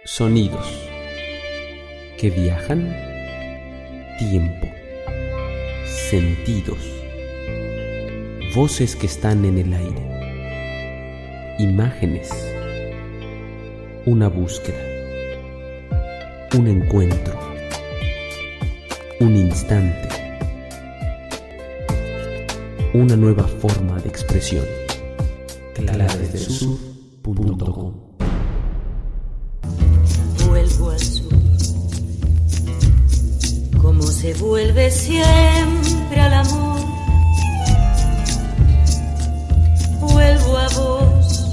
Sonidos que viajan, tiempo, sentidos, voces que están en el aire, imágenes, una búsqueda, un encuentro, un instante, una nueva forma de expresión. Clavesdelsur.com. Vuelvo al sur, como se vuelve siempre al amor. Vuelvo a vos,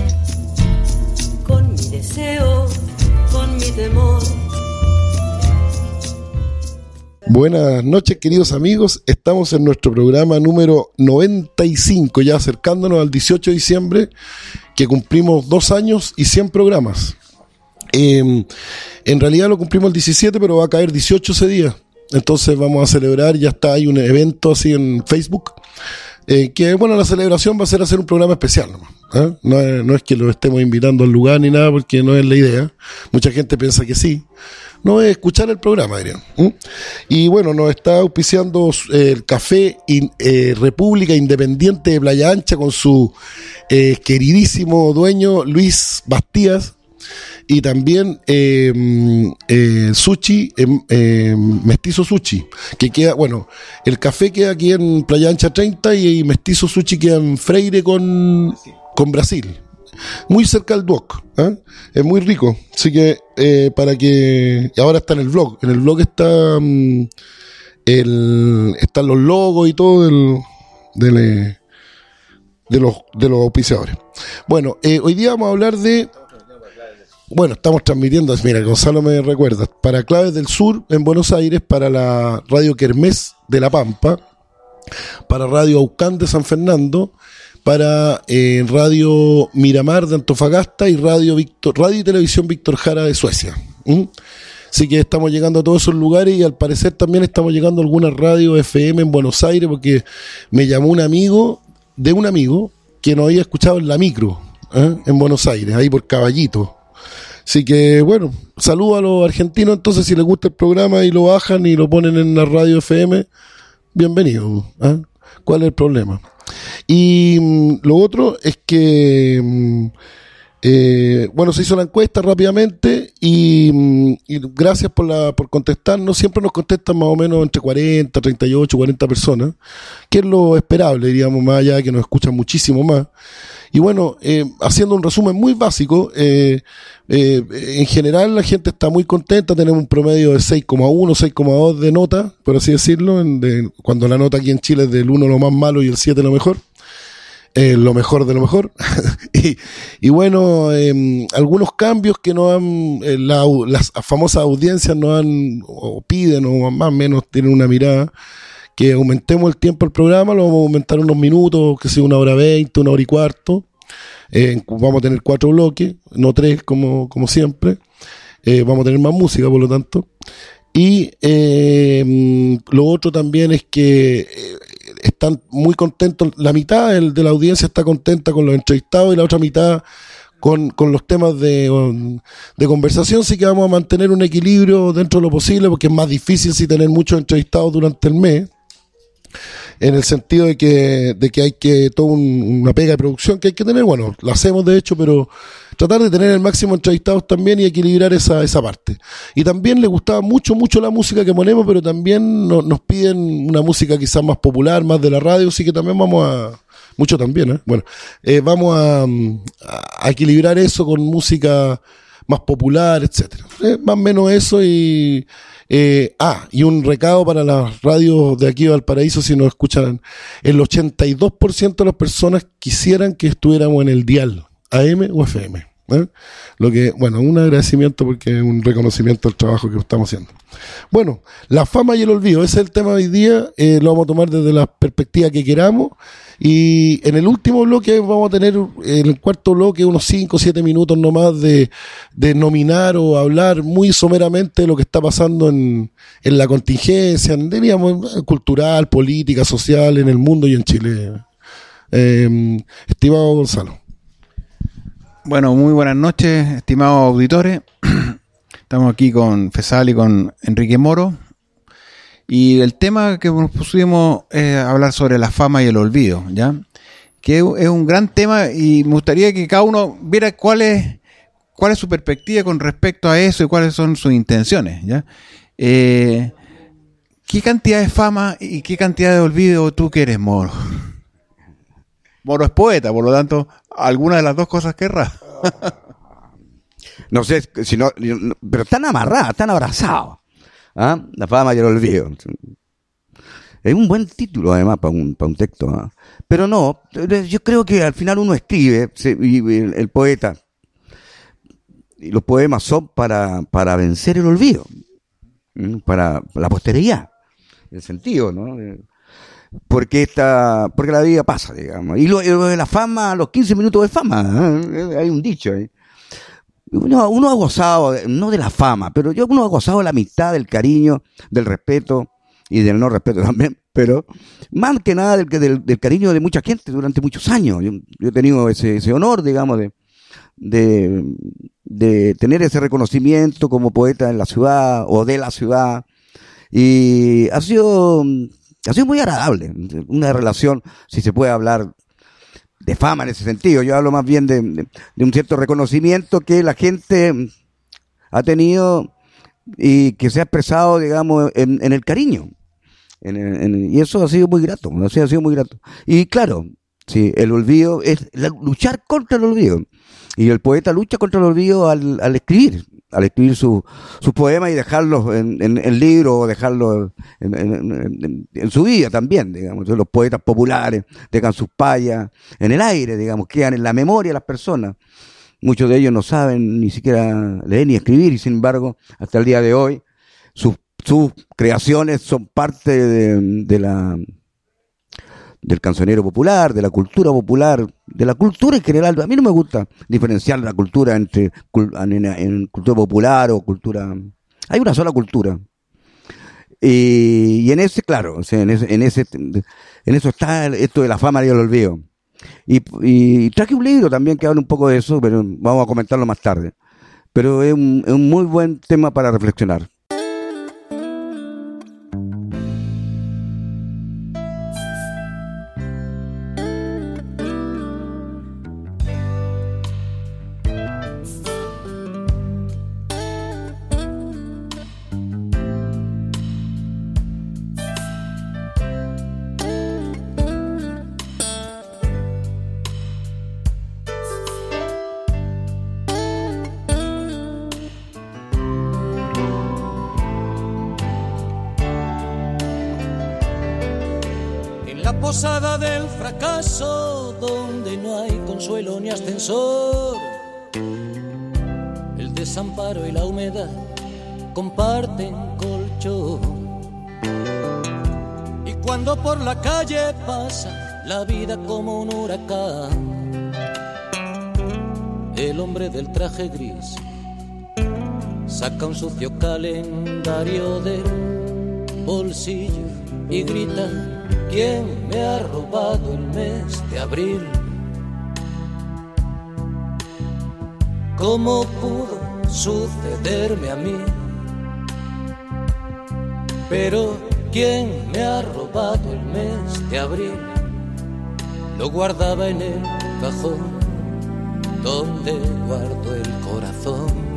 con mi deseo, con mi temor. Buenas noches, queridos amigos. Estamos en nuestro programa número 95, ya acercándonos al 18 de diciembre, que cumplimos 2 años y 100 programas. En realidad lo cumplimos el 17, pero va a caer 18 ese día. Entonces vamos a celebrar, ya está, hay un evento así en Facebook, que bueno, la celebración va a ser hacer un programa especial nomás, ¿eh? No es que lo estemos invitando al lugar ni nada, porque no es la idea. Mucha gente piensa que sí. No, es escuchar el programa, dirían. Y bueno, nos está auspiciando el Café República Independiente de Playa Ancha con su queridísimo dueño Luis Bastías, y también Sushi, Mestizo Sushi, que queda, bueno, el café queda aquí en Playa Ancha 30 y Mestizo Sushi queda en Freire con Brasil, muy cerca del Duoc, ¿eh? Es muy rico, así que para que, ahora está en el blog están los logos y todo de los auspiciadores. Bueno, hoy día vamos a hablar de, bueno, estamos transmitiendo, mira, Gonzalo me recuerda, para Claves del Sur en Buenos Aires, para la Radio Kermés de La Pampa, para Radio Aucán de San Fernando, para Radio Miramar de Antofagasta y Radio y Televisión Víctor Jara de Suecia. Así que estamos llegando a todos esos lugares y al parecer también estamos llegando a algunas radios FM en Buenos Aires, porque me llamó un amigo que nos había escuchado en la micro, en Buenos Aires, ahí por Caballito. Así que bueno, saludo a los argentinos, entonces si les gusta el programa y lo bajan y lo ponen en la radio FM, bienvenido, ¿eh? ¿Cuál es el problema? Y lo otro es que bueno, se hizo la encuesta rápidamente y gracias por contestarnos. Siempre nos contestan más o menos entre 40, 38, 40 personas, que es lo esperable, diríamos, más allá de que nos escuchan muchísimo más. Y bueno, haciendo un resumen muy básico, en general la gente está muy contenta. Tenemos un promedio de 6,1, 6,2 de nota, por así decirlo, cuando la nota aquí en Chile es del 1 lo más malo y el 7 lo mejor. Lo mejor de lo mejor. y bueno, algunos cambios que nos han, las famosas audiencias nos han, o piden, o más o menos tienen una mirada, que aumentemos el tiempo del programa. Lo vamos a aumentar unos minutos, que sea 1 hora 20, 1 hora y cuarto. Vamos a tener 4 bloques, no 3 como siempre. Vamos a tener más música, por lo tanto. Y lo otro también es que están muy contentos, la mitad de la audiencia está contenta con los entrevistados y la otra mitad con los temas de conversación. Sí que vamos a mantener un equilibrio dentro de lo posible, porque es más difícil si tener muchos entrevistados durante el mes, en el sentido de que hay que toda una pega de producción que hay que tener. Bueno, la hacemos de hecho, pero tratar de tener el máximo de entrevistados también y equilibrar esa parte. Y también les gustaba mucho la música que ponemos, pero también nos piden una música quizás más popular, más de la radio, así que también mucho también, bueno, vamos a equilibrar eso con música más popular, etcétera. Más o menos eso. Y un recado para las radios de aquí de Valparaíso, si nos escuchan, el 82% de las personas quisieran que estuviéramos en el dial AM o FM, ¿eh? Lo que, bueno, un agradecimiento, porque es un reconocimiento del trabajo que estamos haciendo. Bueno, la fama y el olvido, ese es el tema de hoy día. Lo vamos a tomar desde la perspectiva que queramos, y en el último bloque vamos a tener, en el cuarto bloque, unos 5 o 7 minutos nomás de nominar o hablar muy someramente de lo que está pasando en la contingencia, diríamos, cultural, política, social, en el mundo y en Chile. Estimado Gonzalo. Bueno, muy buenas noches, estimados auditores. Estamos aquí con Fesal y con Enrique Moro. Y el tema que nos pusimos es hablar sobre la fama y el olvido, ¿ya? Que es un gran tema y me gustaría que cada uno viera cuál es su perspectiva con respecto a eso y cuáles son sus intenciones, ¿ya? ¿Qué cantidad de fama y qué cantidad de olvido tú quieres, Moro? Moro es poeta, por lo tanto, alguna de las dos cosas querrá. No sé, si no, pero están amarradas, están abrazados. ¿Ah? La fama y el olvido. Es un buen título, además, para un texto. ¿Ah? Pero no, yo creo que al final uno escribe, y el poeta, y los poemas son para vencer el olvido, para la posteridad, el sentido, ¿no? Porque la vida pasa, digamos. Y lo de la fama, los 15 minutos de fama, ¿eh? Hay un dicho ahí. Uno ha gozado, no de la fama, pero uno ha gozado de la amistad, del cariño, del respeto y del no respeto también, pero más que nada del cariño de mucha gente durante muchos años. Yo he tenido ese honor, digamos, de tener ese reconocimiento como poeta en la ciudad o de la ciudad, y ha sido muy agradable, una relación, si se puede hablar de fama en ese sentido. Yo hablo más bien de un cierto reconocimiento que la gente ha tenido y que se ha expresado, digamos, en el cariño. Y eso ha sido muy grato, ha sido muy grato. Y claro, sí, el olvido es luchar contra el olvido. Y el poeta lucha contra el olvido al escribir sus poemas y dejarlos en libros, o dejarlos en su vida también, digamos. Entonces, los poetas populares dejan sus payas en el aire, digamos, quedan en la memoria de las personas. Muchos de ellos no saben ni siquiera leer ni escribir, y sin embargo, hasta el día de hoy, sus creaciones son parte del cancionero popular, de la cultura popular, de la cultura en general. A mí no me gusta diferenciar la cultura entre en cultura popular o cultura. Hay una sola cultura. Y en ese, claro, o sea, en eso está esto de la fama y el olvido. Y traje un libro también que habla un poco de eso, pero vamos a comentarlo más tarde. Pero es un muy buen tema para reflexionar. Posada del fracaso, donde no hay consuelo ni ascensor, el desamparo y la humedad comparten colchón. Y cuando por la calle pasa la vida como un huracán, el hombre del traje gris saca un sucio calendario del bolsillo y grita: ¿quién me ha robado el mes de abril? ¿Cómo pudo sucederme a mí? Pero ¿quién me ha robado el mes de abril? Lo guardaba en el cajón donde guardo el corazón.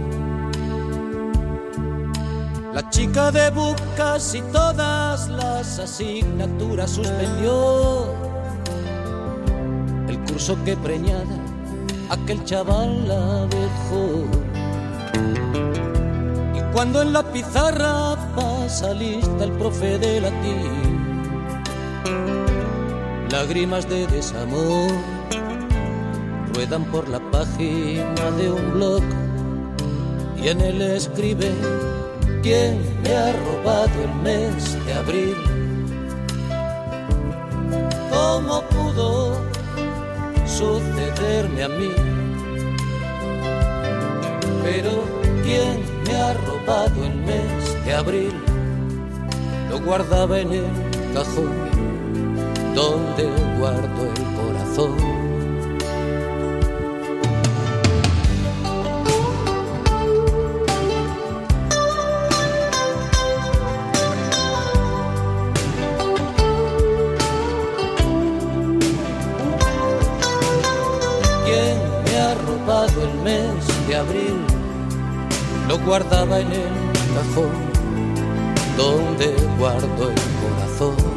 La chica de casi todas las asignaturas suspendió. El curso que preñada aquel chaval la dejó. Y cuando en la pizarra pasa lista el profe de latín, lágrimas de desamor ruedan por la página de un blog, y en él escribe: ¿quién me ha robado el mes de abril? ¿Cómo pudo sucederme a mí? Pero ¿quién me ha robado el mes de abril? Lo guardaba en el cajón donde guardo el corazón. abril lo guardaba en el cajón donde guardo el corazón.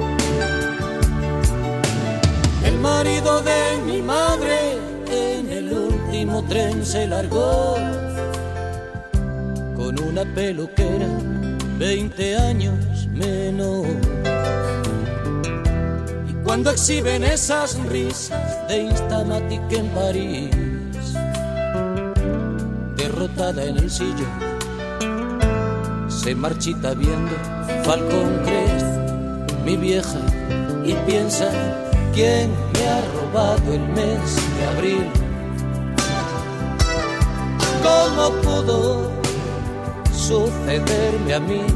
El marido de mi madre en el último tren se largó con una peluquera 20 años menos. Y cuando exhiben esas risas de Instamatic en París, derrotada en el sillón, se marchita viendo Falcon Crest, mi vieja, y piensa: ¿quién me ha robado el mes de abril? ¿Cómo pudo sucederme a mí?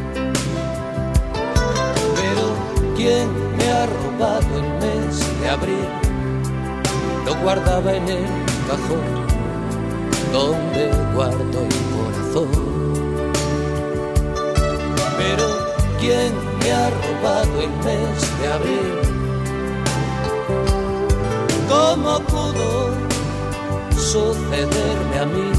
Pero ¿quién me ha robado el mes de abril? Lo guardaba en el cajón donde guardo el corazón. Pero ¿quién me ha robado el mes de abril? ¿Cómo pudo sucederme a mí?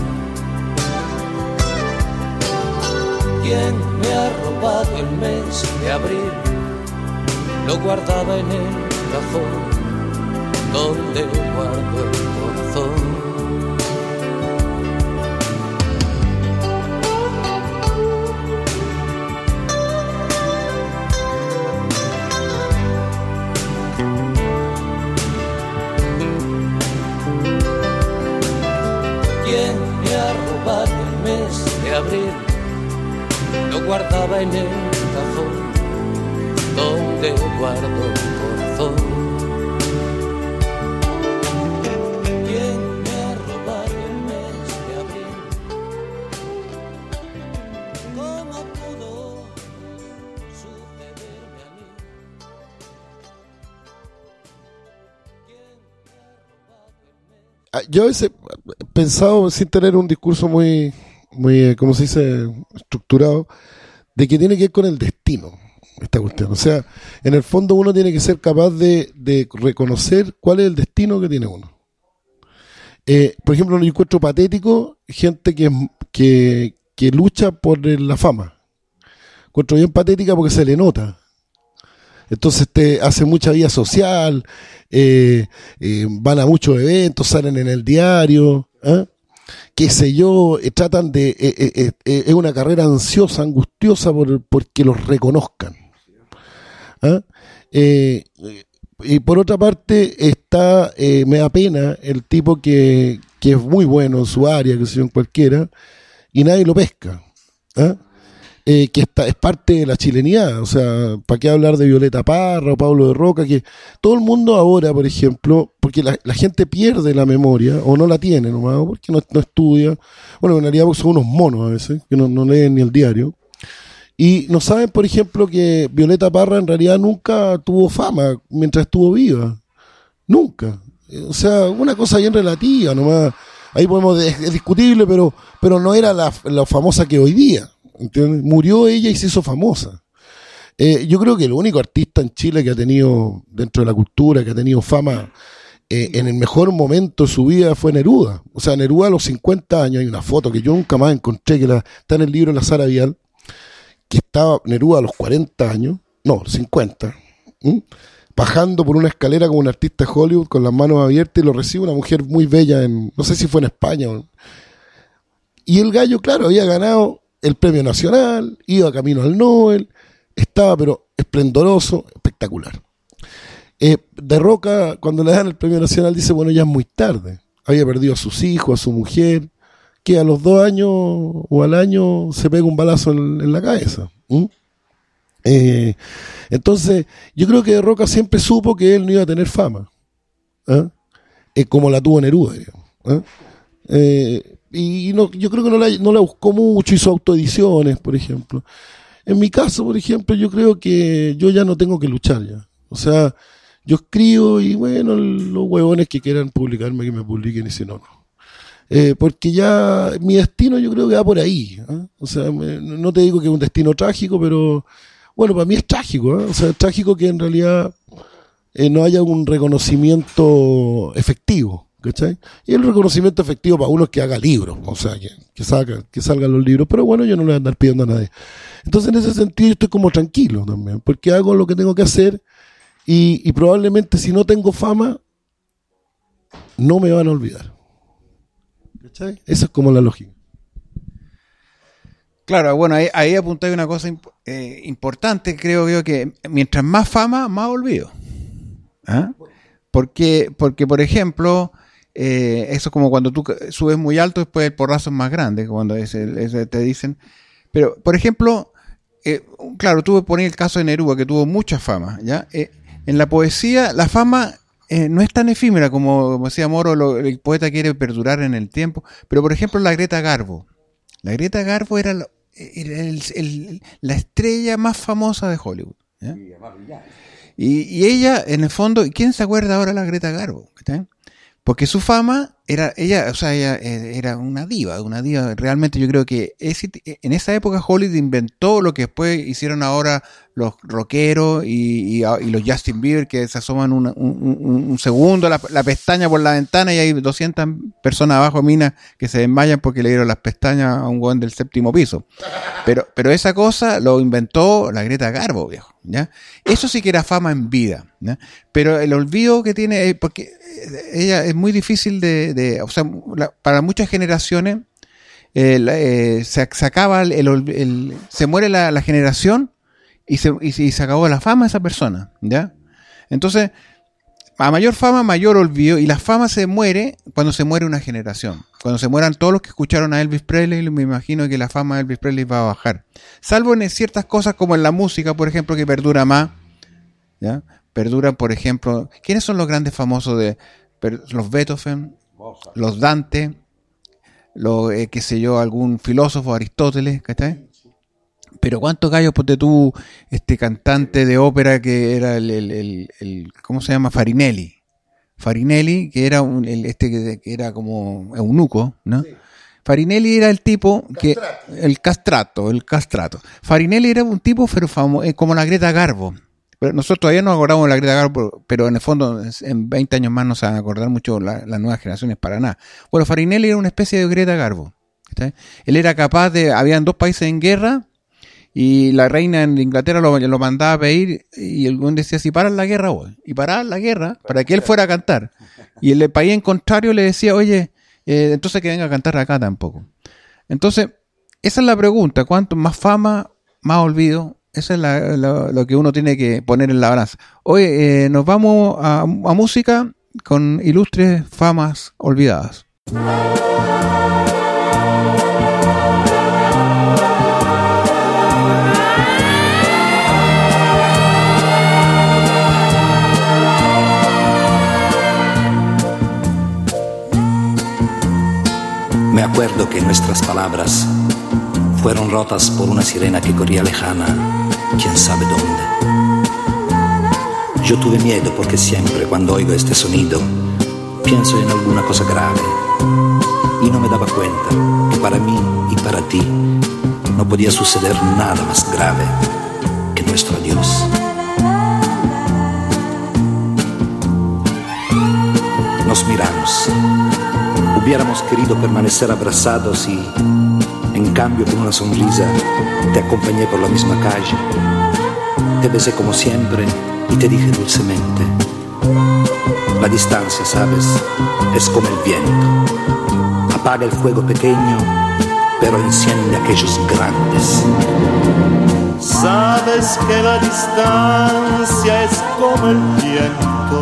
¿Quién me ha robado el mes de abril? Lo guardaba en el cajón donde guardo el corazón. Abril, lo guardaba en el cajón donde guardo el corazón. ¿Quién me ha robado el mes de abril? ¿Cómo pudo sucederme a mí? ¿Quién me ha robado el mes? Yo a veces he pensado, sin tener un discurso muy, ¿cómo se dice?, estructurado, de que tiene que ver con el destino, esta cuestión. O sea, en el fondo uno tiene que ser capaz de reconocer cuál es el destino que tiene uno. Por ejemplo, yo encuentro patético gente que lucha por la fama. Encuentro bien patética porque se le nota. Entonces hace mucha vida social, van a muchos eventos, salen en el diario, qué sé yo, tratan de... es una carrera ansiosa, angustiosa porque los reconozcan. Y por otra parte me da pena el tipo que es muy bueno en su área, que sé yo, en cualquiera, y nadie lo pesca. Que es parte de la chilenidad. O sea, ¿para qué hablar de Violeta Parra o Pablo de Roca? Que todo el mundo ahora, por ejemplo, porque la gente pierde la memoria o no la tiene nomás, porque no estudia. Bueno, en realidad son unos monos a veces, que no leen ni el diario. Y no saben, por ejemplo, que Violeta Parra en realidad nunca tuvo fama mientras estuvo viva. Nunca. O sea, una cosa bien relativa nomás. Ahí es discutible, pero no era la famosa que hoy día. ¿Entiendes? Murió ella y se hizo famosa. Yo creo que el único artista en Chile que ha tenido, dentro de la cultura, que ha tenido fama en el mejor momento de su vida fue Neruda. O sea, Neruda a los 50 años, hay una foto que yo nunca más encontré, que está en el libro de la Sara Vial, que estaba Neruda a los 40 años, no, 50, bajando por una escalera como un artista de Hollywood con las manos abiertas, y lo recibe una mujer muy bella, no sé si fue en España. Y el gallo, claro, había ganado el premio nacional, iba camino al Nobel, estaba pero esplendoroso, espectacular. De Roca, cuando le dan el premio nacional, dice, bueno, ya es muy tarde. Había perdido a sus hijos, a su mujer, que a los 2 años o al año se pega un balazo en la cabeza. Entonces, yo creo que De Roca siempre supo que él no iba a tener fama, como la tuvo Neruda, digamos. Y yo creo que no la buscó mucho, hizo autoediciones, por ejemplo. En mi caso, por ejemplo, yo creo que yo ya no tengo que luchar ya. O sea, yo escribo y bueno, los huevones que quieran publicarme, que me publiquen, y si no, no. Porque ya mi destino yo creo que va por ahí. O sea, no te digo que es un destino trágico, pero bueno, para mí es trágico. O sea, es trágico que en realidad no haya un reconocimiento efectivo, ¿cachai? Y el reconocimiento efectivo para uno es que haga libros, o sea, que salgan los libros, pero bueno, yo no le voy a andar pidiendo a nadie. Entonces, en ese sentido, yo estoy como tranquilo también, porque hago lo que tengo que hacer y probablemente si no tengo fama, no me van a olvidar. ¿Cachai? Esa es como la lógica. Claro, bueno, ahí apuntáis una cosa importante, creo yo, que mientras más fama, más olvido. ¿Ah? Porque, por ejemplo, eso es como cuando tú subes muy alto, después el porrazo es más grande, cuando ese te dicen. Pero, por ejemplo, claro, tú pones el caso de Neruda, que tuvo mucha fama, ¿ya? En la poesía, la fama no es tan efímera como decía Moro, el poeta quiere perdurar en el tiempo. Pero, por ejemplo, la Greta Garbo. La Greta Garbo era la estrella más famosa de Hollywood, ¿ya? Y ella, en el fondo, ¿quién se acuerda ahora de la Greta Garbo? ¿Está? Porque su fama ella era una diva. Realmente yo creo que en esa época Hollywood inventó lo que después hicieron ahora los rockeros y los Justin Bieber, que se asoman un segundo la pestaña por la ventana y hay 200 personas abajo, minas, que se desmayan porque le dieron las pestañas a un hueón del 7º piso. Pero esa cosa lo inventó la Greta Garbo, viejo, ¿ya? Eso sí que era fama en vida, ¿ya? Pero el olvido que tiene, porque ella es muy difícil o sea, para muchas generaciones se acaba se muere la generación y se acabó la fama de esa persona, ¿ya? Entonces, a mayor fama, mayor olvido, y la fama se muere cuando se muere una generación. Cuando se mueran todos los que escucharon a Elvis Presley, me imagino que la fama de Elvis Presley va a bajar. Salvo en ciertas cosas como en la música, por ejemplo, que perdura más, ¿ya? Perduran, por ejemplo, ¿quiénes son los grandes famosos los Beethoven, los Dante, qué sé yo, algún filósofo, Aristóteles, ¿cachai? Pero ¿cuántos gallos, ponte tú, cantante de ópera que era el ¿cómo se llama? Farinelli, que era que era como eunuco, ¿no? Sí. Farinelli era el tipo que el castrato. Farinelli era un tipo pero como la Greta Garbo. Pero nosotros todavía no acordamos de la Greta Garbo, pero en el fondo en 20 años más no se van a acordar mucho las nuevas generaciones para nada. Bueno, Farinelli era una especie de Greta Garbo, ¿está? Él era capaz habían 2 países en guerra y la reina en Inglaterra lo mandaba a pedir y el güey decía, si paran la guerra voy. Y paraban la guerra para que él fuera a cantar. Y el país en contrario le decía, oye, entonces que venga a cantar acá tampoco. Entonces, esa es la pregunta, ¿cuánto más fama, más olvido? Eso es lo que uno tiene que poner en la balanza. Hoy nos vamos a música con ilustres famas olvidadas. Me acuerdo que nuestras palabras fueron rotas por una sirena que corría lejana, quién sabe dónde. Yo tuve miedo porque siempre cuando oigo este sonido pienso en alguna cosa grave y no me daba cuenta que para mí y para ti no podía suceder nada más grave que nuestro adiós. Nos miramos. Hubiéramos querido permanecer abrazados y, en cambio, con una sonrisa, te acompañé por la misma calle. Te besé como siempre y te dije dulcemente: la distancia, ¿sabes? Es como el viento. Apaga el fuego pequeño, pero enciende aquellos grandes. Sabes que la distancia es como el viento.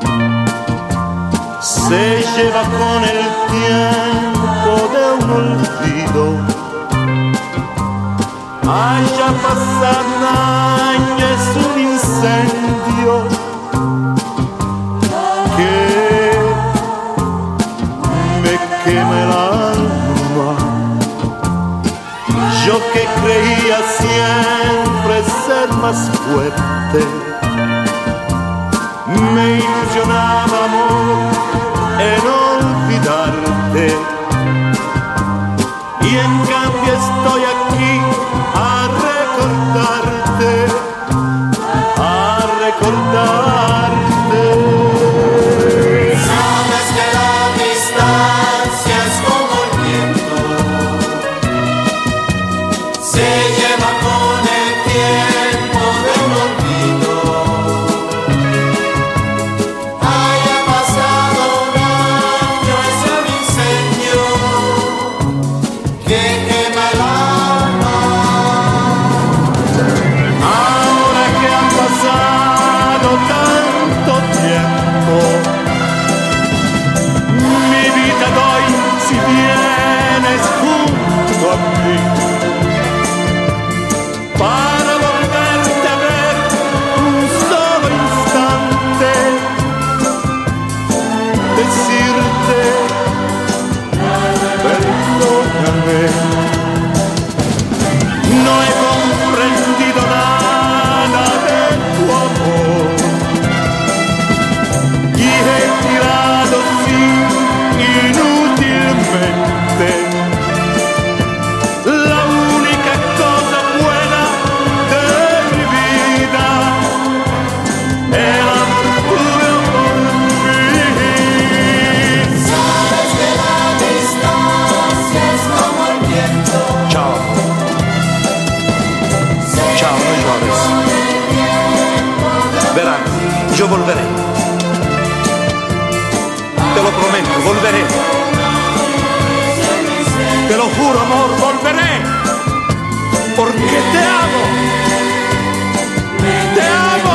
Se lleva con el tiempo de un olvido. Haya pasado un año, es un incendio que me quema el alma. Yo que creía siempre ser más fuerte, me ilusionaba, amor, en olvidarte, y en cambio estoy aquí a recordarte, Sabes que la yo volveré. Te lo prometo, volveré. Te lo juro, amor, volveré. Porque te amo. Te amo.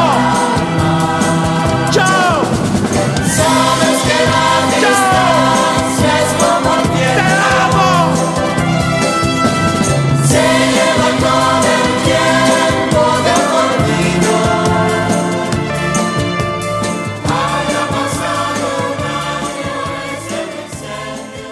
Chao. Sabes que la distancia es como el tiempo. Te amo. Se lleva todo el tiempo de olvido. Haya pasado un año ese incendio.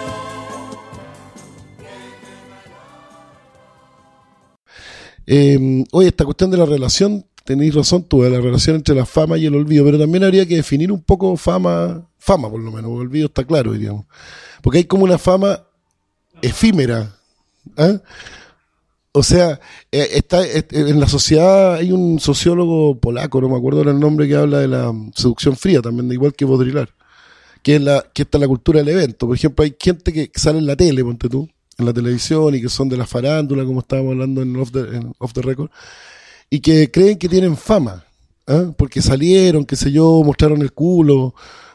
Oye, esta cuestión de la relación, tenéis razón tú, de la relación entre la fama y el olvido, pero también habría que definir un poco fama por lo menos, olvido está claro, diríamos. Porque hay como una fama efímera. ¿Ah? O sea, en la sociedad hay un sociólogo polaco, no me acuerdo el nombre, que habla de la seducción fría también, igual que Baudrillard, que está la cultura del evento. Por ejemplo, hay gente que sale en la tele, ponte tú, en la televisión, y que son de la farándula, como estábamos hablando en Off the Record, y que creen que tienen fama, ¿ah? Porque salieron, qué sé yo, mostraron el culo,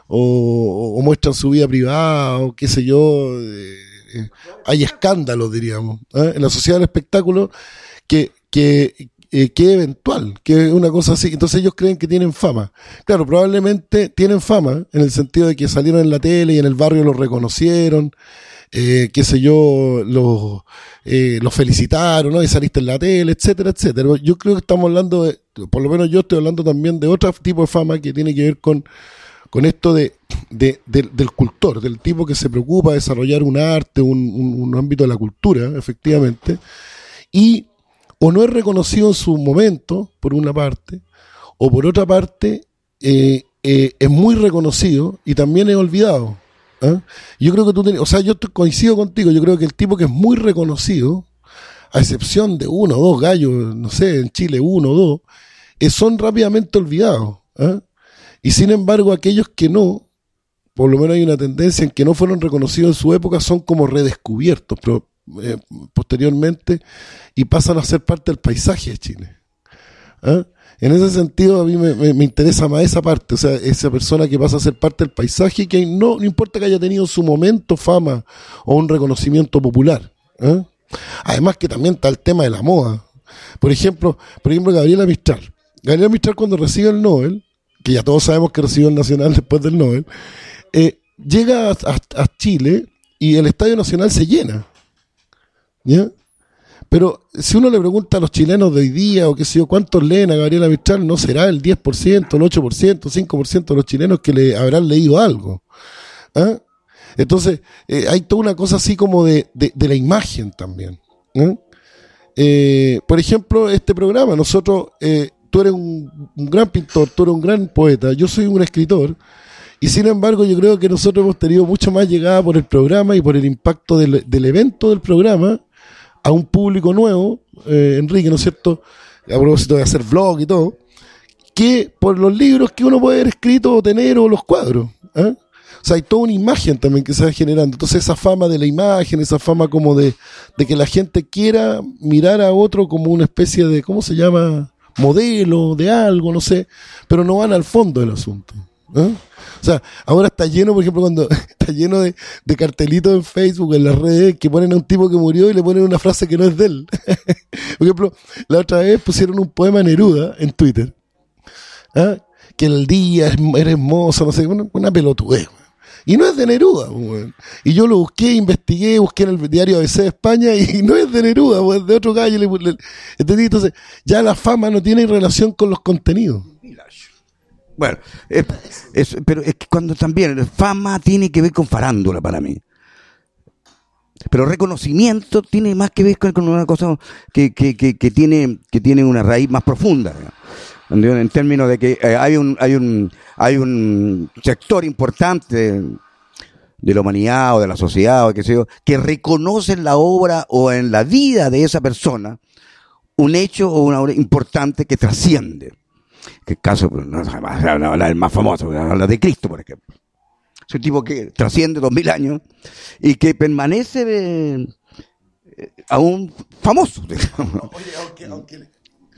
o muestran su vida privada, o qué sé yo, hay escándalos, diríamos, ¿ah? En la sociedad del espectáculo que es eventual, que es una cosa así. Entonces ellos creen que tienen fama. Claro, probablemente tienen fama en el sentido de que salieron en la tele y en el barrio los reconocieron, qué sé yo, los felicitaron, ¿no? Y saliste en la tele, etcétera, etcétera. Yo creo que estamos hablando de, por lo menos yo estoy hablando también de otro tipo de fama que tiene que ver con esto del cultor, del tipo que se preocupa de desarrollar un arte, un ámbito de la cultura, efectivamente, y o no es reconocido en su momento, por una parte, o por otra parte, es muy reconocido y también es olvidado. ¿Eh? Yo creo que yo coincido contigo, yo creo que el tipo que es muy reconocido, a excepción de uno o dos gallos, no sé, en Chile uno o dos, son rápidamente olvidados. ¿Eh? Y sin embargo, aquellos que no, por lo menos hay una tendencia en que no fueron reconocidos en su época, son como redescubiertos posteriormente y pasan a ser parte del paisaje de Chile. ¿Eh? En ese sentido, a mí me interesa más esa parte, o sea, esa persona que pasa a ser parte del paisaje y que no importa que haya tenido en su momento fama o un reconocimiento popular. ¿Eh? Además que también está el tema de la moda. Por ejemplo, Gabriela Mistral. Gabriela Mistral, cuando recibe el Nobel, que ya todos sabemos que recibió el Nacional después del Nobel, llega a Chile y el Estadio Nacional se llena. ¿Ya? Pero si uno le pregunta a los chilenos de hoy día, o qué sé yo, cuántos leen a Gabriela Mistral, no será el 10%, el 8%, 5% de los chilenos que le habrán leído algo. ¿Ah? Entonces, hay toda una cosa así como de la imagen también. Por ejemplo, este programa, nosotros, tú eres un gran pintor, tú eres un gran poeta, yo soy un escritor, y sin embargo yo creo que nosotros hemos tenido mucho más llegada por el programa y por el impacto del evento del programa a un público nuevo, Enrique, ¿no es cierto?, a propósito de hacer vlog y todo, que por los libros que uno puede haber escrito o tener, o los cuadros. ¿Eh? O sea, hay toda una imagen también que se va generando. Entonces esa fama de la imagen, esa fama como de que la gente quiera mirar a otro como una especie de, ¿cómo se llama?, modelo de algo, no sé, pero no van al fondo del asunto. ¿Eh? O sea, ahora está lleno, por ejemplo, cuando está lleno de cartelitos en Facebook, en las redes, que ponen a un tipo que murió y le ponen una frase que no es de él. Por ejemplo, la otra vez pusieron un poema a Neruda en Twitter. ¿Ah? Que el día era hermoso, no sé, una pelotudez. Y no es de Neruda, güey. Y yo lo busqué, investigué, busqué en el diario ABC de España y no es de Neruda, güey, es de otro gallo. ¿Entendí? Entonces, ya la fama no tiene relación con los contenidos. Bueno, pero es que cuando también fama tiene que ver con farándula para mí. Pero reconocimiento tiene más que ver con una cosa que tiene una raíz más profunda, ¿no? En términos de que hay un sector importante de la humanidad o de la sociedad o qué sé yo, que reconoce en la obra o en la vida de esa persona un hecho o una obra importante que trasciende. Que el caso, el más famoso, la de Cristo, por ejemplo. Es un tipo que trasciende 2000 años y que permanece aún famoso. Oye,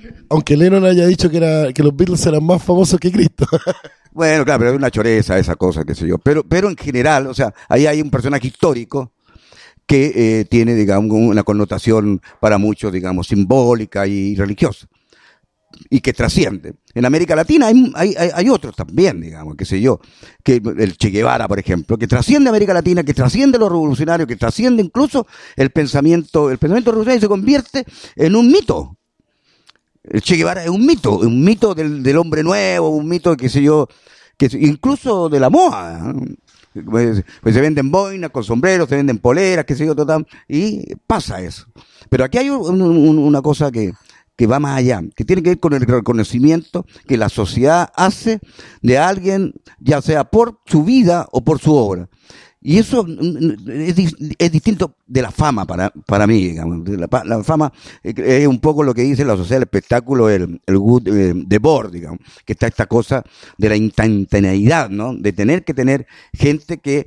Aunque Lennon haya dicho que los Beatles eran más famosos que Cristo. Bueno, claro, pero es una choreza esa cosa, qué sé yo. Pero en general, o sea, ahí hay un personaje histórico que tiene, digamos, una connotación para muchos, digamos, simbólica y religiosa. Y que trasciende. En América Latina hay otros también, digamos, qué sé yo, que el Che Guevara, por ejemplo, que trasciende América Latina, que trasciende lo revolucionario, que trasciende incluso el pensamiento revolucionario y se convierte en un mito. El Che Guevara es un mito del hombre nuevo, un mito, qué sé yo, que incluso de la moda. Pues se venden boinas con sombreros, se venden poleras, qué sé yo, total, y pasa eso. Pero aquí hay una cosa que va más allá, que tiene que ver con el reconocimiento que la sociedad hace de alguien, ya sea por su vida o por su obra. Y eso es distinto de la fama para mí, digamos. La fama es un poco lo que dice la sociedad del espectáculo, el good de board, digamos, que está esta cosa de la instantaneidad, ¿no? De tener que tener gente que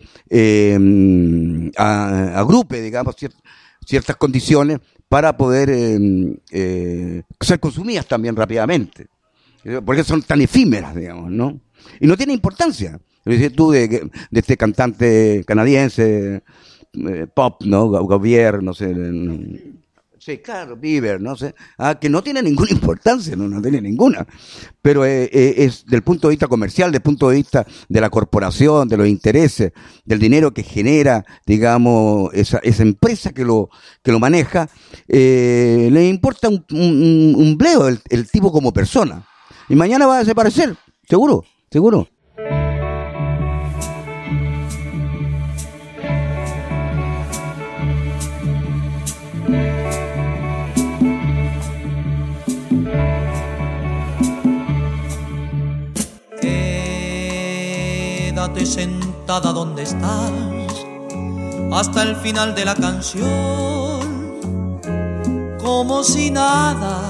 agrupe, digamos, ciertas condiciones para poder ser consumidas también rápidamente. Porque son tan efímeras, digamos, ¿no? Y no tiene importancia. Lo dices tú de este cantante canadiense, pop, ¿no? Gautier, no sé. Sí, claro, Bieber, no sé. Que no tiene ninguna importancia, no tiene ninguna. Pero es del punto de vista comercial, del punto de vista de la corporación, de los intereses, del dinero que genera, digamos, esa empresa que lo maneja, le importa un bledo el tipo como persona. Y mañana va a desaparecer, seguro. Quédate sentada donde estás hasta el final de la canción, como si nada.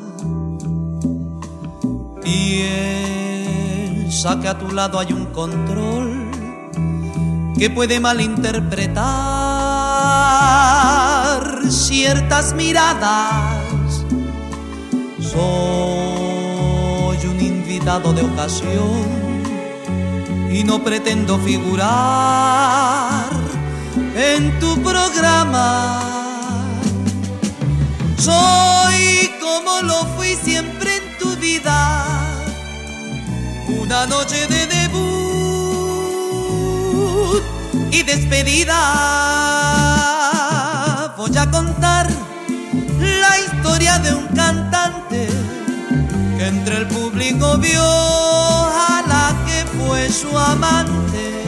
Piensa que a tu lado hay un control que puede malinterpretar ciertas miradas. Soy un invitado de ocasión y no pretendo figurar en tu programa. Soy como lo fui siempre en tu vida, una noche de debut y despedida. Voy a contar la historia de un cantante que entre el público vio a la que fue su amante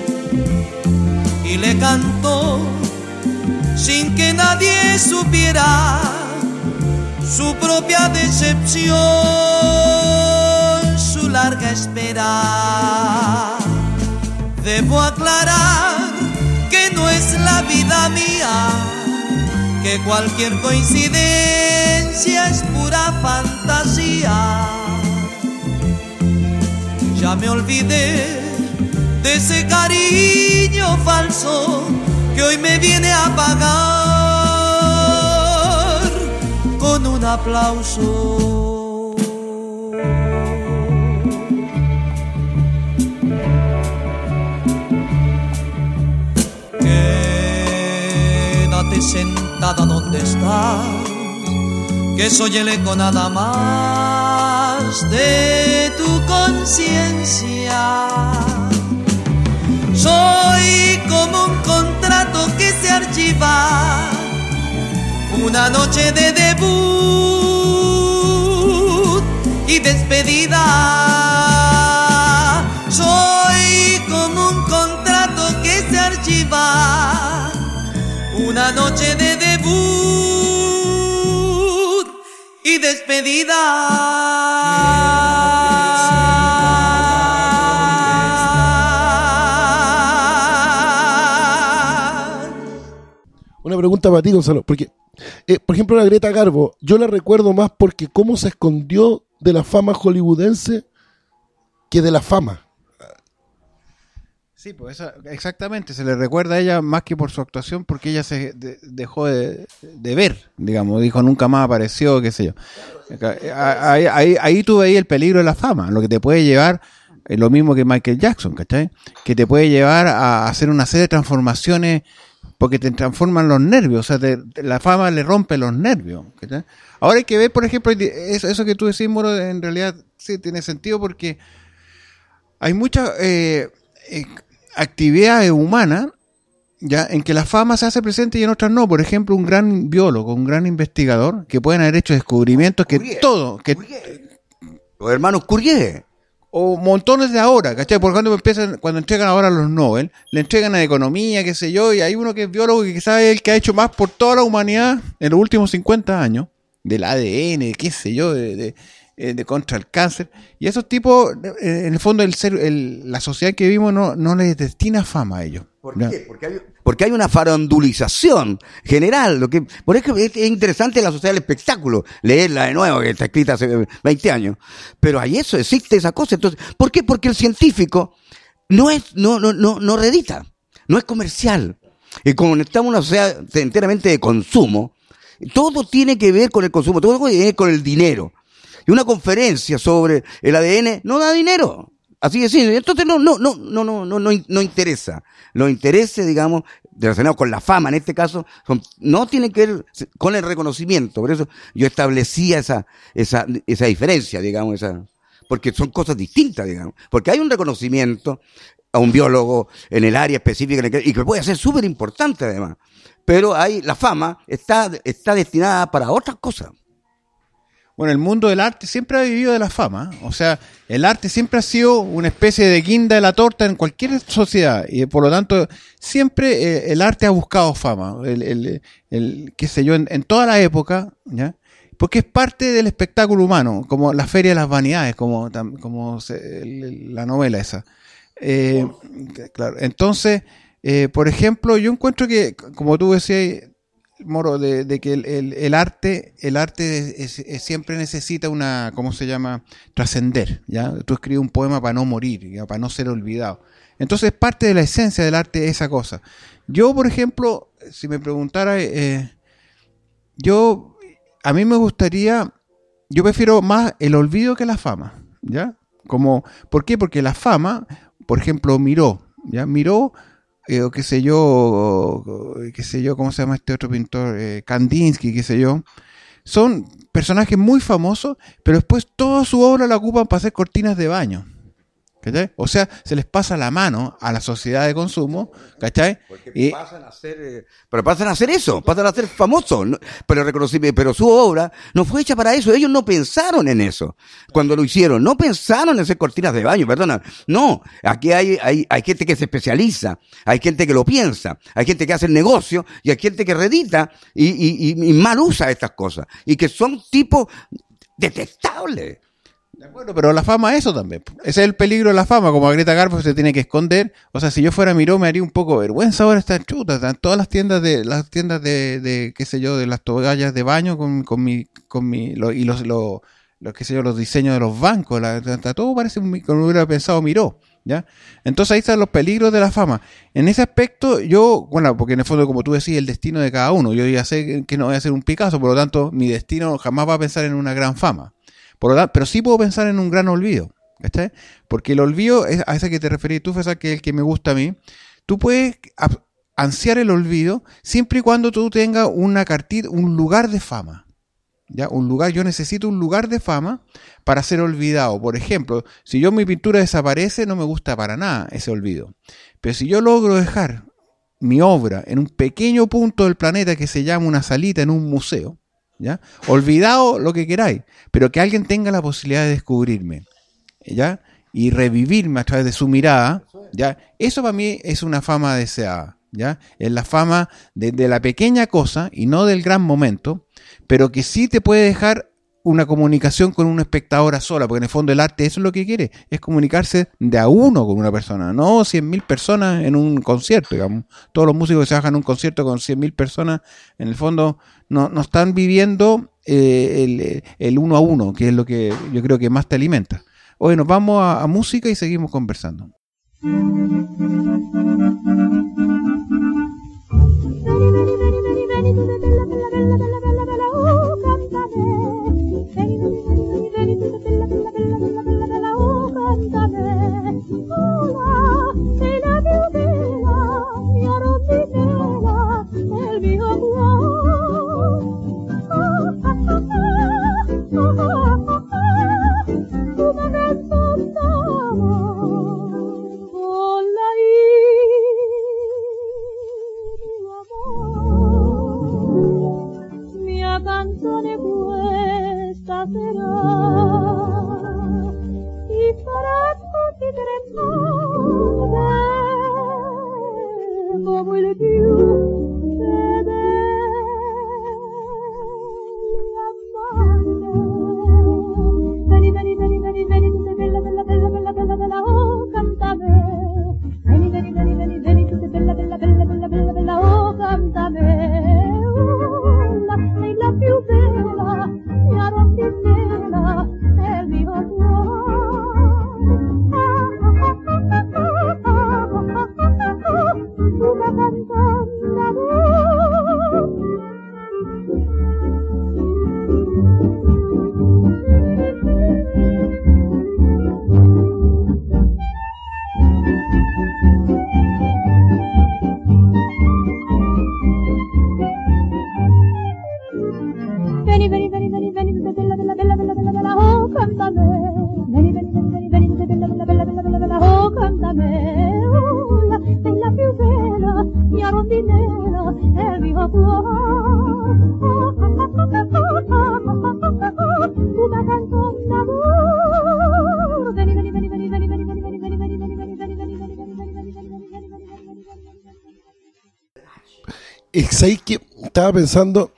y le cantó sin que nadie supiera su propia decepción, su larga espera. Debo aclarar que no es la vida mía, que cualquier coincidencia es pura fantasía. Ya me olvidé de ese cariño falso que hoy me viene a pagar con un aplauso. Quédate sentada donde estás, que soy el eco nada más de tu conciencia. Soy como un contrato que se archiva, una noche de debut y despedida. Soy como un contrato que se archiva, una noche de debut y despedida. Una pregunta para ti, Gonzalo, porque, por ejemplo, la Greta Garbo, yo la recuerdo más porque cómo se escondió de la fama hollywoodense que de la fama. Sí, pues exactamente, se le recuerda a ella más que por su actuación, porque ella se dejó de ver, digamos, dijo nunca más apareció, qué sé yo. Ahí tú veías el peligro de la fama, lo que te puede llevar, lo mismo que Michael Jackson, ¿cachai? Que te puede llevar a hacer una serie de transformaciones, porque te transforman los nervios, o sea, la fama le rompe los nervios, ¿cachai? Ahora hay que ver, por ejemplo, eso que tú decís, Moro, en realidad sí tiene sentido, porque hay muchas actividades humanas, ya, en que la fama se hace presente y en otras no. Por ejemplo, un gran biólogo, un gran investigador, que pueden haber hecho descubrimientos que los hermanos Curie, o montones de ahora, ¿cachai? Por ejemplo, cuando entregan ahora los Nobel, le entregan a economía, qué sé yo, y hay uno que es biólogo y quizás es el que ha hecho más por toda la humanidad en los últimos 50 años, del ADN, qué sé yo, de contra el cáncer, y esos tipos, en el fondo, la sociedad que vivimos no les destina fama a ellos. ¿Por qué? Porque hay una farandulización general. Por eso es interesante la sociedad del espectáculo, leerla de nuevo, que está escrita hace 20 años. Pero hay existe esa cosa. Entonces, ¿por qué? Porque el científico no redita, no es comercial. Y como estamos en una sociedad enteramente de consumo, todo tiene que ver con el consumo, todo tiene que ver con el dinero. Y una conferencia sobre el ADN no da dinero. Así de simple. Entonces no interesa. Los intereses, digamos, relacionados con la fama, en este caso, no tienen que ver con el reconocimiento. Por eso yo establecía esa diferencia, digamos, porque son cosas distintas, digamos. Porque hay un reconocimiento a un biólogo en el área específica y que puede ser súper importante además. Pero la fama está destinada para otras cosas. Bueno, el mundo del arte siempre ha vivido de la fama. O sea, el arte siempre ha sido una especie de guinda de la torta en cualquier sociedad. Y por lo tanto, siempre el arte ha buscado fama. Qué sé yo, en toda la época, ¿ya? Porque es parte del espectáculo humano, como la Feria de las Vanidades, como la novela esa. Claro. Entonces, por ejemplo, yo encuentro que, como tú decías, Moro, de que el arte siempre necesita una, ¿cómo se llama? Trascender, ¿ya? Tú escribes un poema para no morir, ¿ya? Para no ser olvidado. Entonces, parte de la esencia del arte es esa cosa. Yo, por ejemplo, si me preguntara, a mí me gustaría, yo prefiero más el olvido que la fama, ¿ya? ¿Por qué? Porque la fama, por ejemplo, Miró, o qué sé yo, ¿cómo se llama este otro pintor? Kandinsky, qué sé yo. Son personajes muy famosos, pero después toda su obra la ocupan para hacer cortinas de baño. ¿Cachai? O sea, se les pasa la mano a la sociedad de consumo, ¿cachai? Porque pasan a hacer eso, pasan a ser famosos, ¿no? Pero su obra no fue hecha para eso, ellos no pensaron en eso. Cuando lo hicieron, no pensaron en hacer cortinas de baño, perdona. No, aquí hay gente que se especializa, hay gente que lo piensa, hay gente que hace el negocio y hay gente que redita y mal usa estas cosas. Y que son tipos detestables. De acuerdo, pero la fama es eso también. Ese es el peligro de la fama, como a Greta Garbo se tiene que esconder. O sea, si yo fuera Miró me haría un poco vergüenza ahora estar chuta. Están todas las tiendas de qué sé yo, de las toallas de baño con los diseños de los bancos. Todo parece como hubiera pensado Miró, ¿ya? Entonces ahí están los peligros de la fama. En ese aspecto porque en el fondo, como tú decís, el destino de cada uno. Yo ya sé que no voy a ser un Picasso, por lo tanto mi destino jamás va a pensar en una gran fama. Pero sí puedo pensar en un gran olvido, ¿cachai? Porque el olvido, a ese que te referís tú, Fesa, que es el que me gusta a mí, tú puedes ansiar el olvido siempre y cuando tú tengas un lugar de fama, ¿ya? Yo necesito un lugar de fama para ser olvidado. Por ejemplo, si mi pintura desaparece, no me gusta para nada ese olvido. Pero si yo logro dejar mi obra en un pequeño punto del planeta que se llama una salita en un museo, ¿ya? Olvidado lo que queráis, pero que alguien tenga la posibilidad de descubrirme, ¿ya? Y revivirme a través de su mirada, ¿ya? Eso para mí es una fama deseada, ¿ya? Es la fama de la pequeña cosa y no del gran momento, pero que sí te puede dejar una comunicación con un espectador a sola, porque en el fondo el arte eso es lo que quiere, es comunicarse de a uno con una persona, no 100.000 personas en un concierto, digamos. Todos los músicos que se bajan en un concierto con 100.000 personas, en el fondo no están viviendo el uno a uno, que es lo que yo creo que más te alimenta. Hoy nos vamos a música y seguimos conversando. ¿Sabéis que estaba pensando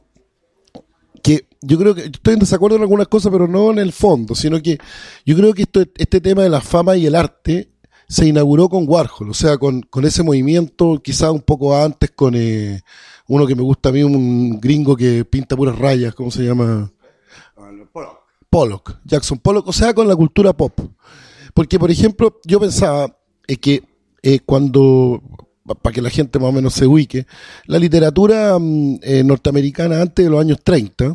que yo creo que estoy en desacuerdo en algunas cosas, pero no en el fondo, sino que yo creo que este tema de la fama y el arte se inauguró con Warhol, o sea, con ese movimiento, quizás un poco antes con uno que me gusta a mí, un gringo que pinta puras rayas, ¿cómo se llama? Pollock, Jackson Pollock, o sea, con la cultura pop. Porque, por ejemplo, yo pensaba que cuando, para que la gente más o menos se ubique, la literatura norteamericana antes de los años 30,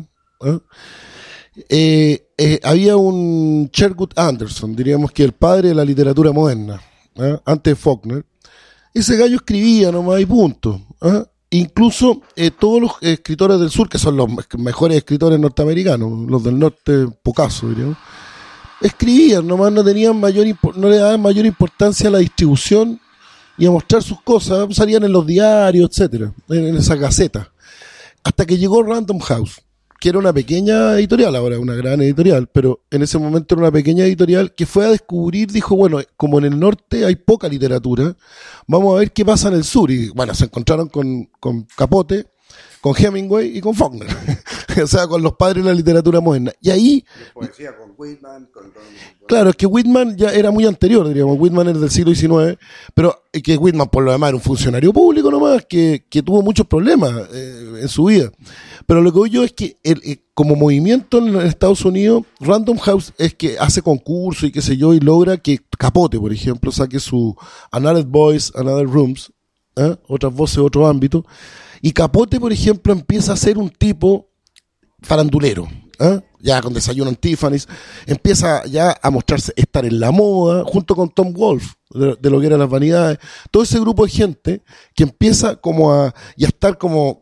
había un Sherwood Anderson, diríamos que el padre de la literatura moderna, antes de Faulkner. Ese gallo escribía nomás y punto. Incluso todos los escritores del sur, que son los mejores escritores norteamericanos, los del norte, pocaso, diríamos, escribían nomás, no le daban mayor importancia a la distribución y a mostrar sus cosas, salían en los diarios, etcétera, en esas gacetas. Hasta que llegó Random House, que era una pequeña editorial, ahora una gran editorial, pero en ese momento era una pequeña editorial que fue a descubrir, dijo, bueno, como en el norte hay poca literatura, vamos a ver qué pasa en el sur. Y bueno, se encontraron con Capote, con Hemingway y con Faulkner. O sea, con los padres de la literatura moderna. Y ahí... Poesía con Whitman, Claro, es que Whitman ya era muy anterior, diríamos. Whitman es del siglo XIX, pero que Whitman por lo demás era un funcionario público nomás, que tuvo muchos problemas en su vida. Pero lo que oigo yo es que como movimiento en Estados Unidos, Random House es que hace concursos y qué sé yo, y logra que Capote, por ejemplo, saque su Another Voice, Another Rooms, otras voces, otro ámbito. Y Capote, por ejemplo, empieza a ser un tipo farandulero, ya con Desayuno en Tiffany's, empieza ya a mostrarse, estar en la moda, junto con Tom Wolfe, de lo que eran las vanidades, todo ese grupo de gente que empieza como a estar como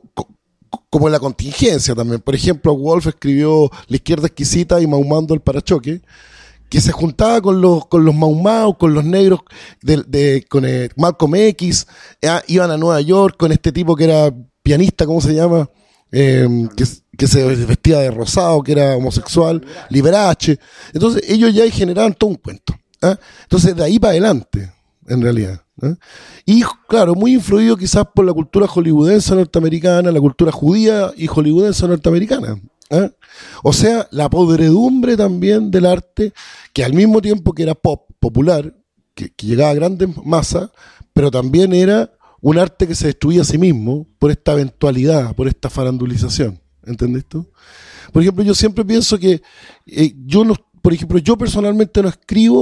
en la contingencia también. Por ejemplo, Wolfe escribió La izquierda exquisita y Maumando el parachoque, que se juntaba con los maumaos, con los negros, con Malcolm X, iban a Nueva York con este tipo que era pianista, ¿cómo se llama? Que se vestía de rosado, que era homosexual, Liberace. Entonces ellos ya generaban todo un cuento. Entonces de ahí para adelante, en realidad. Y claro, muy influido quizás por la cultura hollywoodense norteamericana, la cultura judía y hollywoodense norteamericana. O sea, la podredumbre también del arte, que al mismo tiempo que era pop, popular, que llegaba a grandes masas, pero también era un arte que se destruía a sí mismo por esta eventualidad, por esta farandulización. ¿Entendés tú? Por ejemplo, yo siempre pienso que yo personalmente no escribo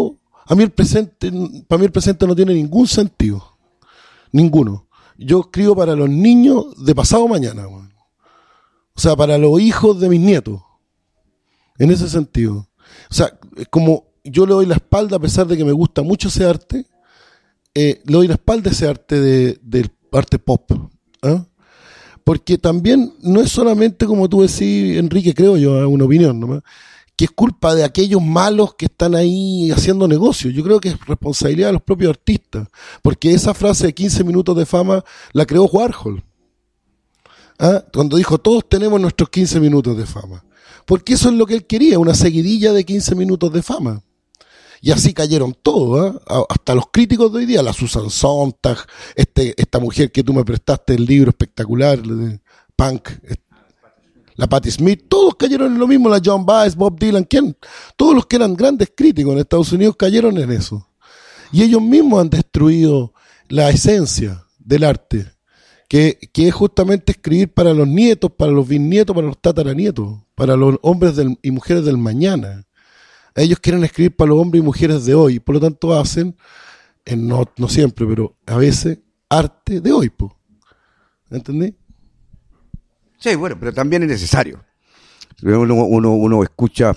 para mí el presente no tiene ningún sentido. Ninguno. Yo escribo para los niños de pasado mañana, weón. O sea, para los hijos de mis nietos. En ese sentido. O sea, como yo le doy la espalda, a pesar de que me gusta mucho ese arte, le doy la espalda a ese arte del arte pop. ¿Eh? Porque también no es solamente, como tú decís, Enrique, creo yo, una opinión nomás, que es culpa de aquellos malos que están ahí haciendo negocios. Yo creo que es responsabilidad de los propios artistas, porque esa frase de 15 minutos de fama la creó Warhol. ¿Ah? Cuando dijo, todos tenemos nuestros 15 minutos de fama. Porque eso es lo que él quería, una seguidilla de 15 minutos de fama. Y así cayeron todos, ¿eh? Hasta los críticos de hoy día, la Susan Sontag, esta mujer que tú me prestaste el libro espectacular de Punk, la Patti Smith, todos cayeron en lo mismo, la John Baez, Bob Dylan, ¿quién? Todos los que eran grandes críticos en Estados Unidos cayeron en eso. Y ellos mismos han destruido la esencia del arte, que es justamente escribir para los nietos, para los bisnietos, para los tataranietos, para los hombres y mujeres del mañana. Ellos quieren escribir para los hombres y mujeres de hoy, por lo tanto hacen, no siempre, pero a veces, arte de hoy, po. ¿Entendí? Sí, bueno, pero también es necesario. Uno escucha,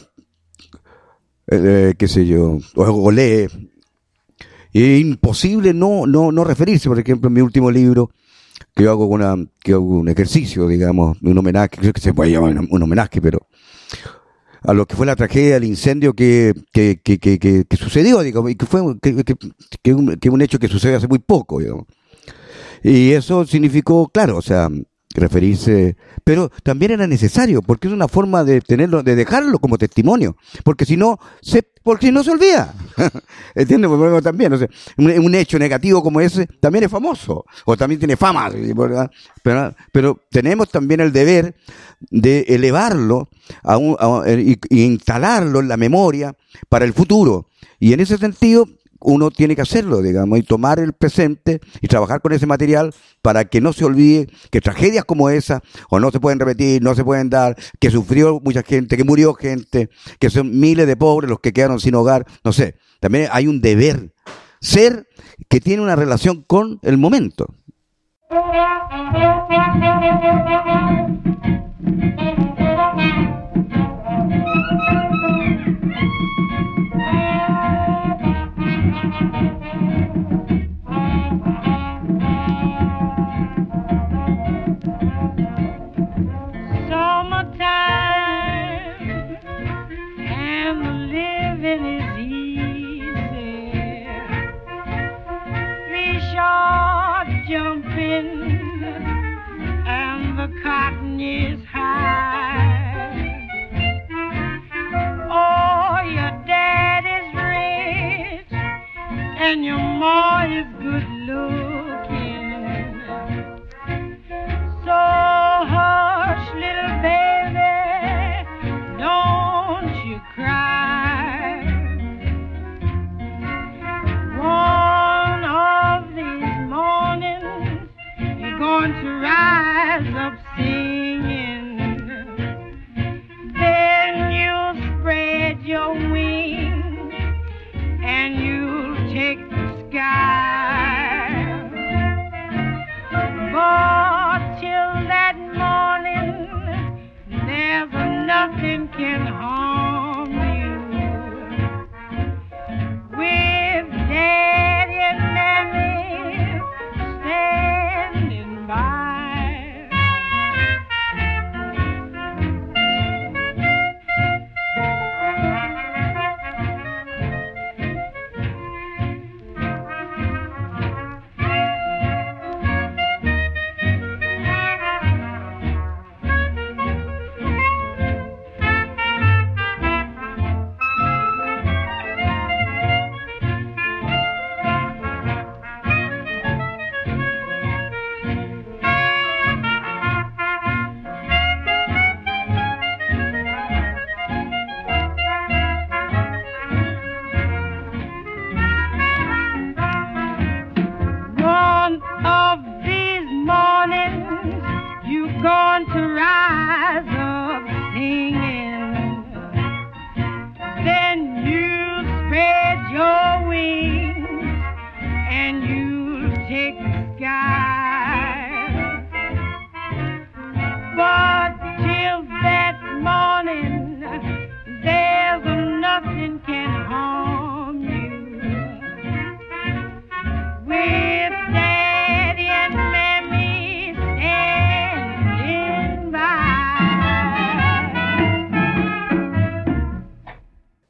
qué sé yo, o lee, y es imposible no referirse. Por ejemplo, en mi último libro, que yo hago un ejercicio, digamos, un homenaje, creo que se puede llamar un homenaje, pero a lo que fue la tragedia del incendio que sucedió, digamos, y que fue un hecho que sucedió hace muy poco, digamos. Y eso significó, claro, o sea, referirse, pero también era necesario, porque es una forma de tenerlo, de dejarlo como testimonio, porque si no se olvida. ¿Entiendes? Porque también, o sea, un hecho negativo como ese también es famoso, o también tiene fama, ¿verdad? Pero tenemos también el deber de elevarlo y instalarlo en la memoria para el futuro, y en ese sentido uno tiene que hacerlo, digamos, y tomar el presente y trabajar con ese material para que no se olvide que tragedias como esa o no se pueden repetir, no se pueden dar, que sufrió mucha gente, que murió gente, que son miles de pobres los que quedaron sin hogar, no sé. También hay un deber ser que tiene una relación con el momento. Cotton is high. Oh, your dad is rich and your ma is good looking. So hush, little baby, don't you cry. One of these mornings you're going to rise up singing.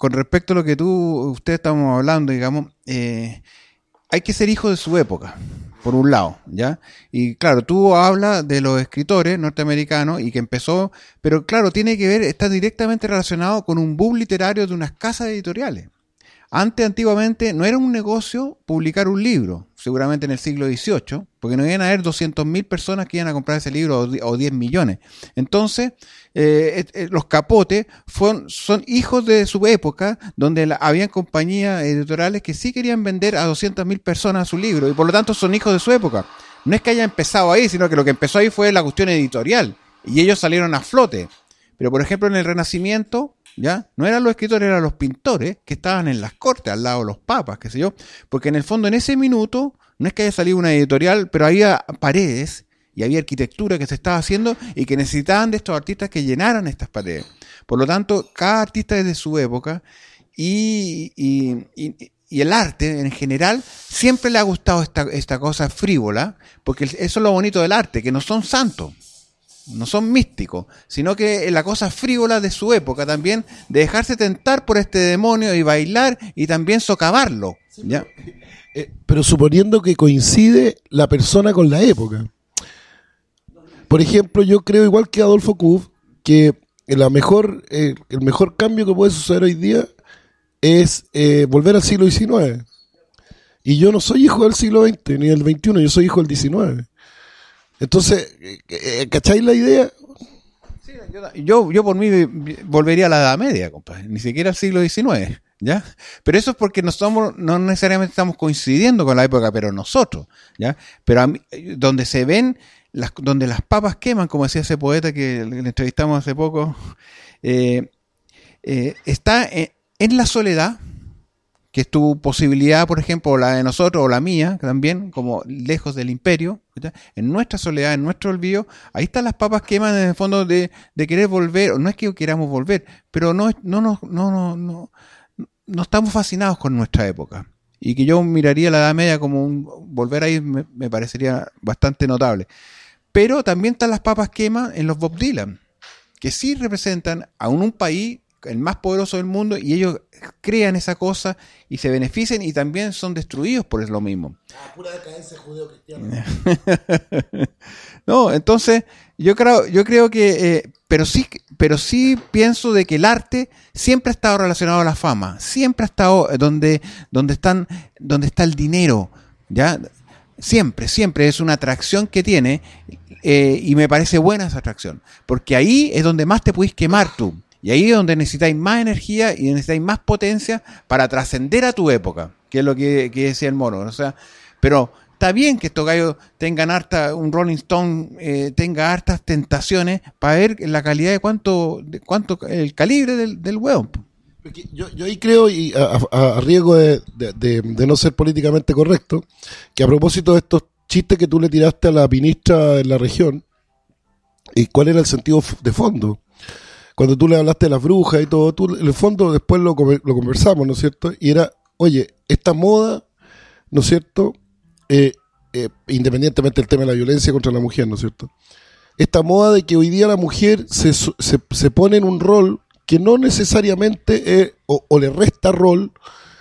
con respecto a lo que usted estamos hablando, digamos, hay que ser hijo de su época, por un lado, ¿ya? Y claro, tú hablas de los escritores norteamericanos y que empezó, pero claro, tiene que ver, está directamente relacionado con un boom literario de unas casas editoriales. Antiguamente, no era un negocio publicar un libro, seguramente en el siglo XVIII, porque no iban a haber 200.000 personas que iban a comprar ese libro o 10 millones. Entonces, los Capote son hijos de su época, donde habían compañías editoriales que sí querían vender a 200.000 personas su libro, y por lo tanto son hijos de su época. No es que haya empezado ahí, sino que lo que empezó ahí fue la cuestión editorial, y ellos salieron a flote. Pero, por ejemplo, en el Renacimiento, ¿ya? No eran los escritores, eran los pintores que estaban en las cortes, al lado de los papas, qué sé yo, porque en el fondo en ese minuto no es que haya salido una editorial, pero había paredes y había arquitectura que se estaba haciendo y que necesitaban de estos artistas que llenaran estas paredes. Por lo tanto, cada artista es de su época y el arte en general siempre le ha gustado esta cosa frívola, porque eso es lo bonito del arte, que no son santos. No son místicos, sino que la cosa frívola de su época también, de dejarse tentar por este demonio y bailar y también socavarlo, ¿ya? Pero suponiendo que coincide la persona con la época. Por ejemplo, yo creo igual que Adolfo Kuff, que el mejor cambio que puede suceder hoy día es volver al siglo XIX. Y yo no soy hijo del siglo XX ni del XXI, yo soy hijo del XIX. Entonces, ¿cacháis la idea? Sí, yo por mí volvería a la Edad Media, compadre, ni siquiera al siglo XIX, ¿ya? Pero eso es porque no necesariamente estamos coincidiendo con la época, pero nosotros, ¿ya? Pero donde se ven, donde las papas queman, como decía ese poeta que le entrevistamos hace poco, está en la soledad, que es tu posibilidad, por ejemplo, o la de nosotros, o la mía también, como lejos del imperio, ¿verdad? En nuestra soledad, en nuestro olvido, ahí están las papas queman en el fondo de querer volver, o no es que queramos volver, pero no estamos fascinados con nuestra época. Y que yo miraría la Edad Media como volver ahí me parecería bastante notable. Pero también están las papas queman en los Bob Dylan, que sí representan a un país, el más poderoso del mundo, y ellos crean esa cosa y se benefician y también son destruidos por lo mismo. Pura decadencia judeo-cristiana. No, entonces yo creo que pero sí pienso de que el arte siempre ha estado relacionado a la fama, siempre ha estado donde está el dinero, ¿ya? Siempre es una atracción que tiene, y me parece buena esa atracción, porque ahí es donde más te puedes quemar tú. Y ahí es donde necesitáis más energía y necesitáis más potencia para trascender a tu época, que es lo que decía el mono. O sea, pero está bien que estos gallos tengan un Rolling Stone tenga hartas tentaciones para ver la calidad de cuánto el calibre del hueón. Yo ahí creo, y a riesgo de no ser políticamente correcto, que a propósito de estos chistes que tú le tiraste a la ministra de la región, ¿y cuál era el sentido de fondo? Cuando tú le hablaste de las brujas y todo, tú en el fondo después lo conversamos, ¿no es cierto? Y era, oye, esta moda, ¿no es cierto? Independientemente del tema de la violencia contra la mujer, ¿no es cierto? Esta moda de que hoy día la mujer se pone en un rol que no necesariamente o le resta rol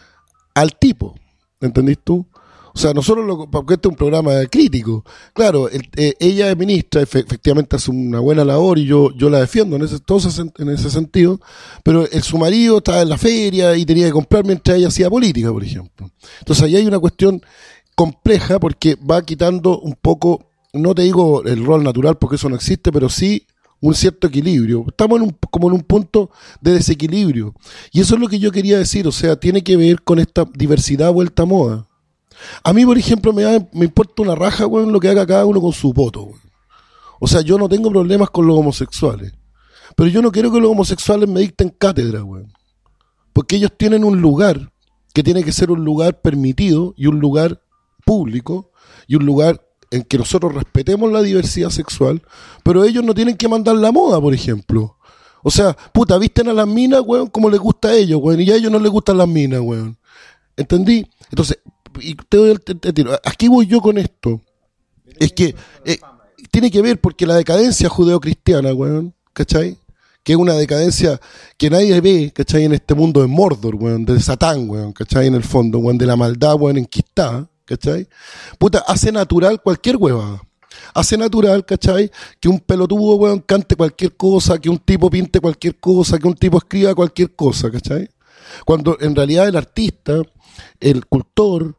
al tipo, ¿entendís tú? O sea, nosotros, porque este es un programa crítico, claro, ella es ministra, efectivamente hace una buena labor y yo la defiendo en ese sentido, pero su marido estaba en la feria y tenía que comprar mientras ella hacía política, por ejemplo. Entonces ahí hay una cuestión compleja porque va quitando un poco, no te digo el rol natural porque eso no existe, pero sí un cierto equilibrio. Estamos como en un punto de desequilibrio. Y eso es lo que yo quería decir, o sea, tiene que ver con esta diversidad vuelta a moda. A mí, por ejemplo, me importa una raja, weón, lo que haga cada uno con su poto, weón. O sea, yo no tengo problemas con los homosexuales. Pero yo no quiero que los homosexuales me dicten cátedra, weón. Porque ellos tienen un lugar que tiene que ser un lugar permitido y un lugar público y un lugar en que nosotros respetemos la diversidad sexual, pero ellos no tienen que mandar la moda, por ejemplo. O sea, puta, visten a las minas, weón, como les gusta a ellos, weón, y a ellos no les gustan las minas, weón. ¿Entendí? Entonces, y te doy el tiro. Aquí voy yo con esto. Es que tiene que ver porque la decadencia judeocristiana, weón, ¿cachai? que es una decadencia que nadie ve, ¿cachai? En este mundo de Mordor, weón, de Satán, weón, ¿cachai? En el fondo, weón, de la maldad, weón, enquistada, ¿cachai? Puta, hace natural cualquier huevada. Hace natural, ¿cachai? Que un pelotudo, weón, cante cualquier cosa, que un tipo pinte cualquier cosa, que un tipo escriba cualquier cosa, ¿cachai? Cuando en realidad el artista, el cultor,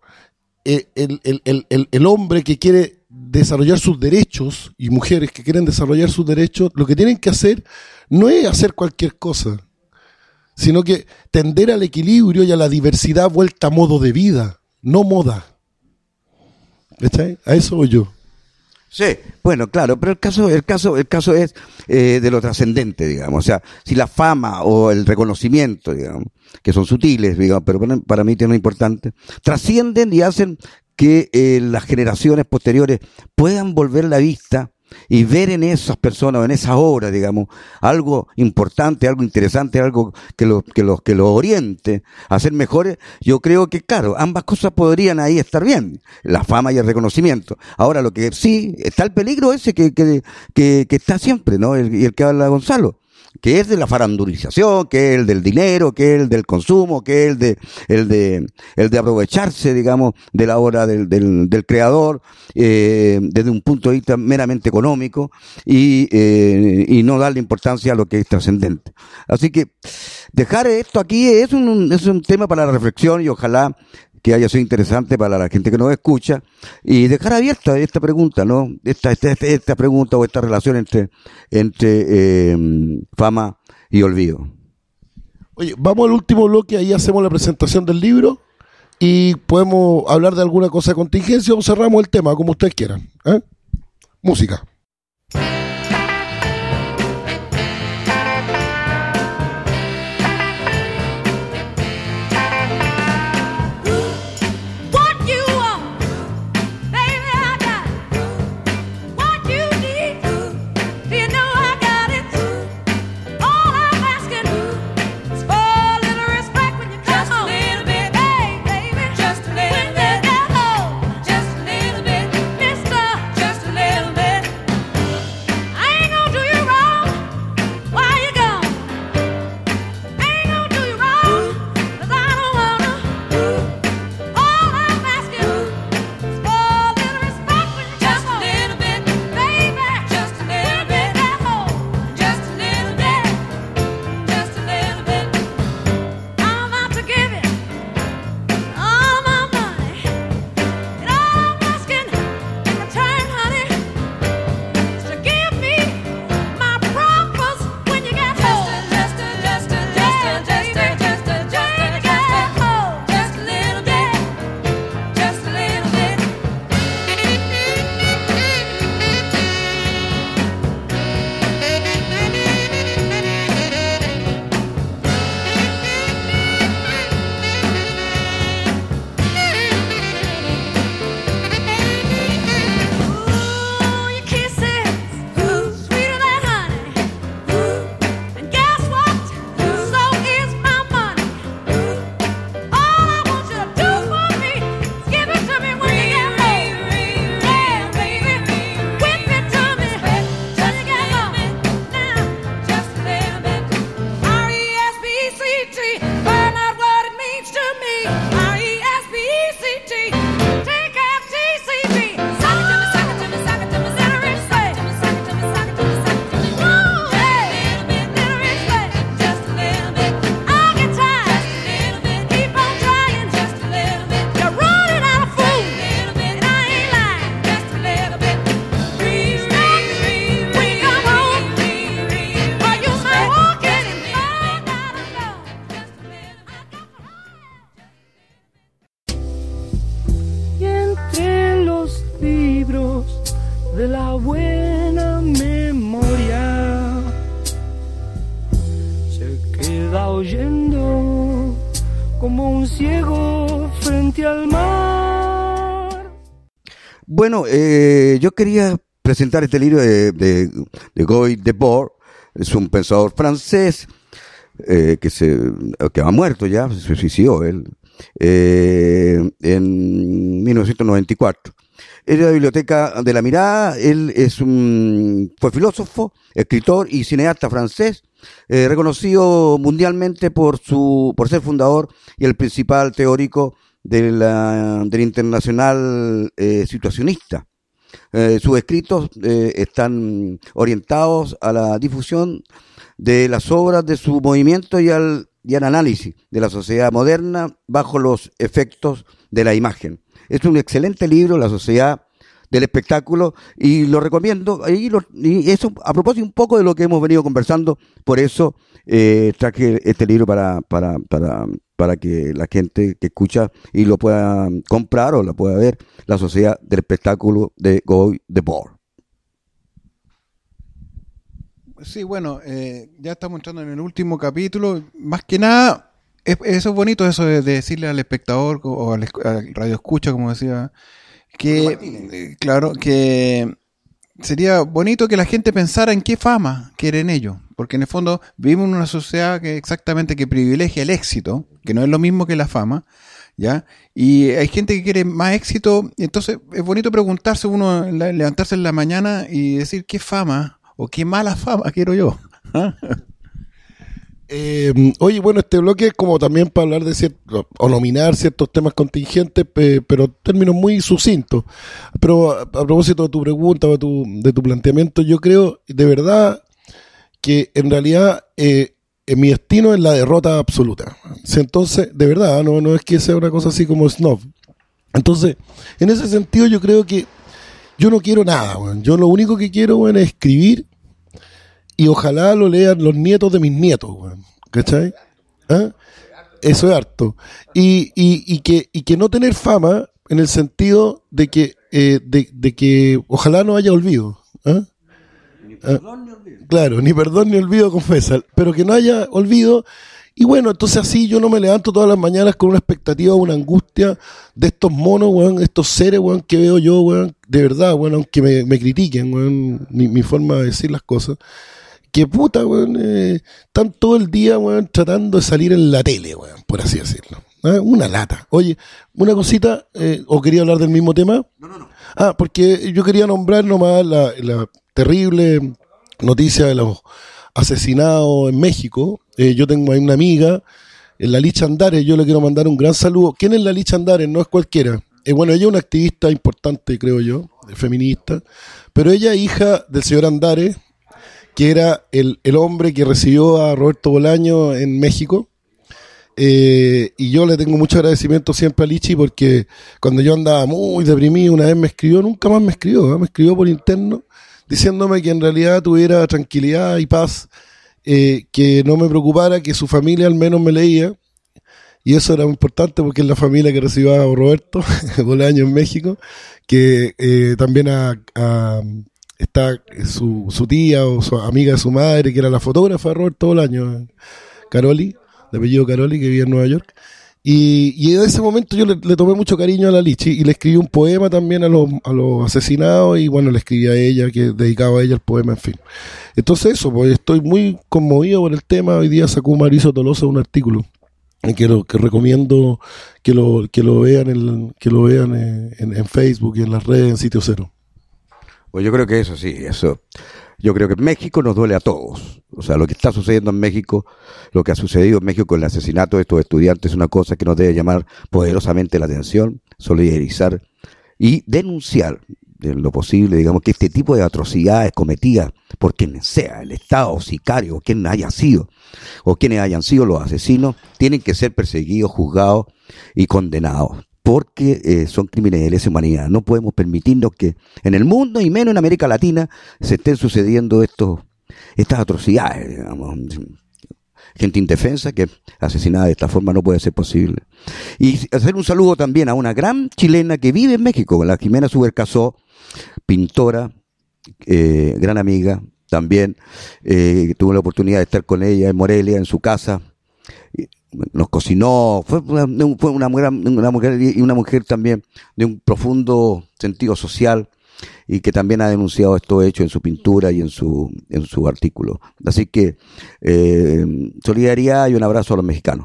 el hombre que quiere desarrollar sus derechos, y mujeres que quieren desarrollar sus derechos, lo que tienen que hacer no es hacer cualquier cosa, sino que tender al equilibrio y a la diversidad vuelta a modo de vida, no moda. ¿Cachai? A eso voy yo. Sí, bueno, claro, pero el caso es de lo trascendente, digamos. O sea, si la fama o el reconocimiento, digamos, que son sutiles, digamos, pero para mí tienen importante, trascienden y hacen que las generaciones posteriores puedan volver la vista y ver en esas personas, en esas obras, digamos, algo importante, algo interesante, algo que lo oriente a ser mejores. Yo creo que, claro, ambas cosas podrían ahí estar bien, la fama y el reconocimiento. Ahora, lo que sí, está el peligro ese que está siempre, ¿no? Y el que habla Gonzalo, que es de la farandulización, que es el del dinero, que es el del consumo, que es el de aprovecharse, digamos, de la obra del creador, desde un punto de vista meramente económico, y no darle importancia a lo que es trascendente. Así que dejar esto aquí es un tema para la reflexión, y ojalá que haya sido interesante para la gente que nos escucha, y dejar abierta esta pregunta, ¿no? Esta pregunta o esta relación entre fama y olvido. Oye, vamos al último bloque, ahí hacemos la presentación del libro y podemos hablar de alguna cosa de contingencia o cerramos el tema, como ustedes quieran. Música. de la buena memoria se queda oyendo como un ciego frente al mar. Bueno, yo quería presentar este libro de Guy Debord. Es un pensador francés que ha muerto ya, se suicidó él en 1994. Es de la Biblioteca de la Mirada. Él fue filósofo, escritor y cineasta francés. reconocido mundialmente por ser fundador y el principal teórico del internacional situacionista. Sus escritos están orientados a la difusión de las obras de su movimiento y al análisis de la sociedad moderna bajo los efectos de la imagen. Es un excelente libro, La sociedad del espectáculo, y lo recomiendo. Y eso a propósito un poco de lo que hemos venido conversando, por eso traje este libro para que la gente que escucha y lo pueda comprar o lo pueda ver, La sociedad del espectáculo de Guy Debord. Sí, bueno, ya estamos entrando en el último capítulo. Más que nada, eso es bonito, eso de decirle al espectador o al radio escucha, como decía, que claro, que sería bonito que la gente pensara en qué fama quieren ellos, porque en el fondo vivimos en una sociedad que privilegia el éxito, que no es lo mismo que la fama, ¿ya? Y hay gente que quiere más éxito, y entonces es bonito preguntarse uno, levantarse en la mañana y decir qué fama o qué mala fama quiero yo. ¿Ah? Oye, bueno, este bloque es como también para hablar de o nominar ciertos temas contingentes, pero términos muy sucintos. Pero a propósito de tu pregunta o de tu planteamiento, yo creo de verdad que en realidad mi destino es la derrota absoluta. Entonces, de verdad, no es que sea una cosa así como snob. Entonces, en ese sentido yo creo que yo no quiero nada, bueno. Yo lo único que quiero, bueno, es escribir. Y ojalá lo lean los nietos de mis nietos, weón. ¿Cachai? ¿Ah? Eso es harto. Y que no tener fama en el sentido de que ojalá no haya olvido. ¿Ah? Ni perdón ni olvido. Claro, ni perdón ni olvido, confesa. Pero que no haya olvido. Y bueno, entonces así yo no me levanto todas las mañanas con una expectativa, una angustia de estos monos, weón, estos seres, weón, que veo yo, weón, de verdad, weón, aunque me critiquen, weón, mi forma de decir las cosas. Que puta, weón, están todo el día, weón, tratando de salir en la tele, weón, por así decirlo. Una lata. Oye, una cosita, ¿o quería hablar del mismo tema? No. Ah, porque yo quería nombrar nomás la terrible noticia de los asesinados en México. Yo tengo ahí una amiga, la Licha Andares, yo le quiero mandar un gran saludo. ¿Quién es la Licha Andares? No es cualquiera. Bueno, ella es una activista importante, creo yo, feminista, pero ella es hija del señor Andares, que era el hombre que recibió a Roberto Bolaño en México. Y yo le tengo mucho agradecimiento siempre a Lichi, porque cuando yo andaba muy deprimido, una vez me escribió, nunca más me escribió por interno, diciéndome que en realidad tuviera tranquilidad y paz, que no me preocupara, que su familia al menos me leía. Y eso era muy importante porque es la familia que recibió a Roberto Bolaño en México, que también está su tía o su amiga de su madre, que era la fotógrafa de Roberto Bolaño, Caroli, de apellido Caroli, que vivía en Nueva York. Y en ese momento yo le tomé mucho cariño a la Lichi y le escribí un poema también a los asesinados, y bueno, le escribí a ella, que dedicaba a ella el poema, en fin. Entonces eso, pues estoy muy conmovido por el tema. Hoy día sacó Mauricio Tolosa un artículo que recomiendo que lo vean en Facebook y en las redes, en Sitio Cero. Pues yo creo que eso. Yo creo que México nos duele a todos. O sea, lo que está sucediendo en México, lo que ha sucedido en México con el asesinato de estos estudiantes, es una cosa que nos debe llamar poderosamente la atención, solidarizar y denunciar en lo posible, digamos, que este tipo de atrocidades cometidas por quien sea, el Estado, sicario, o quien haya sido, o quienes hayan sido los asesinos, tienen que ser perseguidos, juzgados y condenados, porque son crímenes de lesa humanidad. No podemos permitirnos que en el mundo, y menos en América Latina, se estén sucediendo estas atrocidades, digamos. Gente indefensa que asesinada de esta forma no puede ser posible. Y hacer un saludo también a una gran chilena que vive en México, la Jimena Subercasó, pintora, gran amiga también. Tuve la oportunidad de estar con ella en Morelia, en su casa. Nos cocinó, fue una mujer también de un profundo sentido social, y que también ha denunciado estos hechos en su pintura y en su artículo. Así que solidaridad y un abrazo a los mexicanos.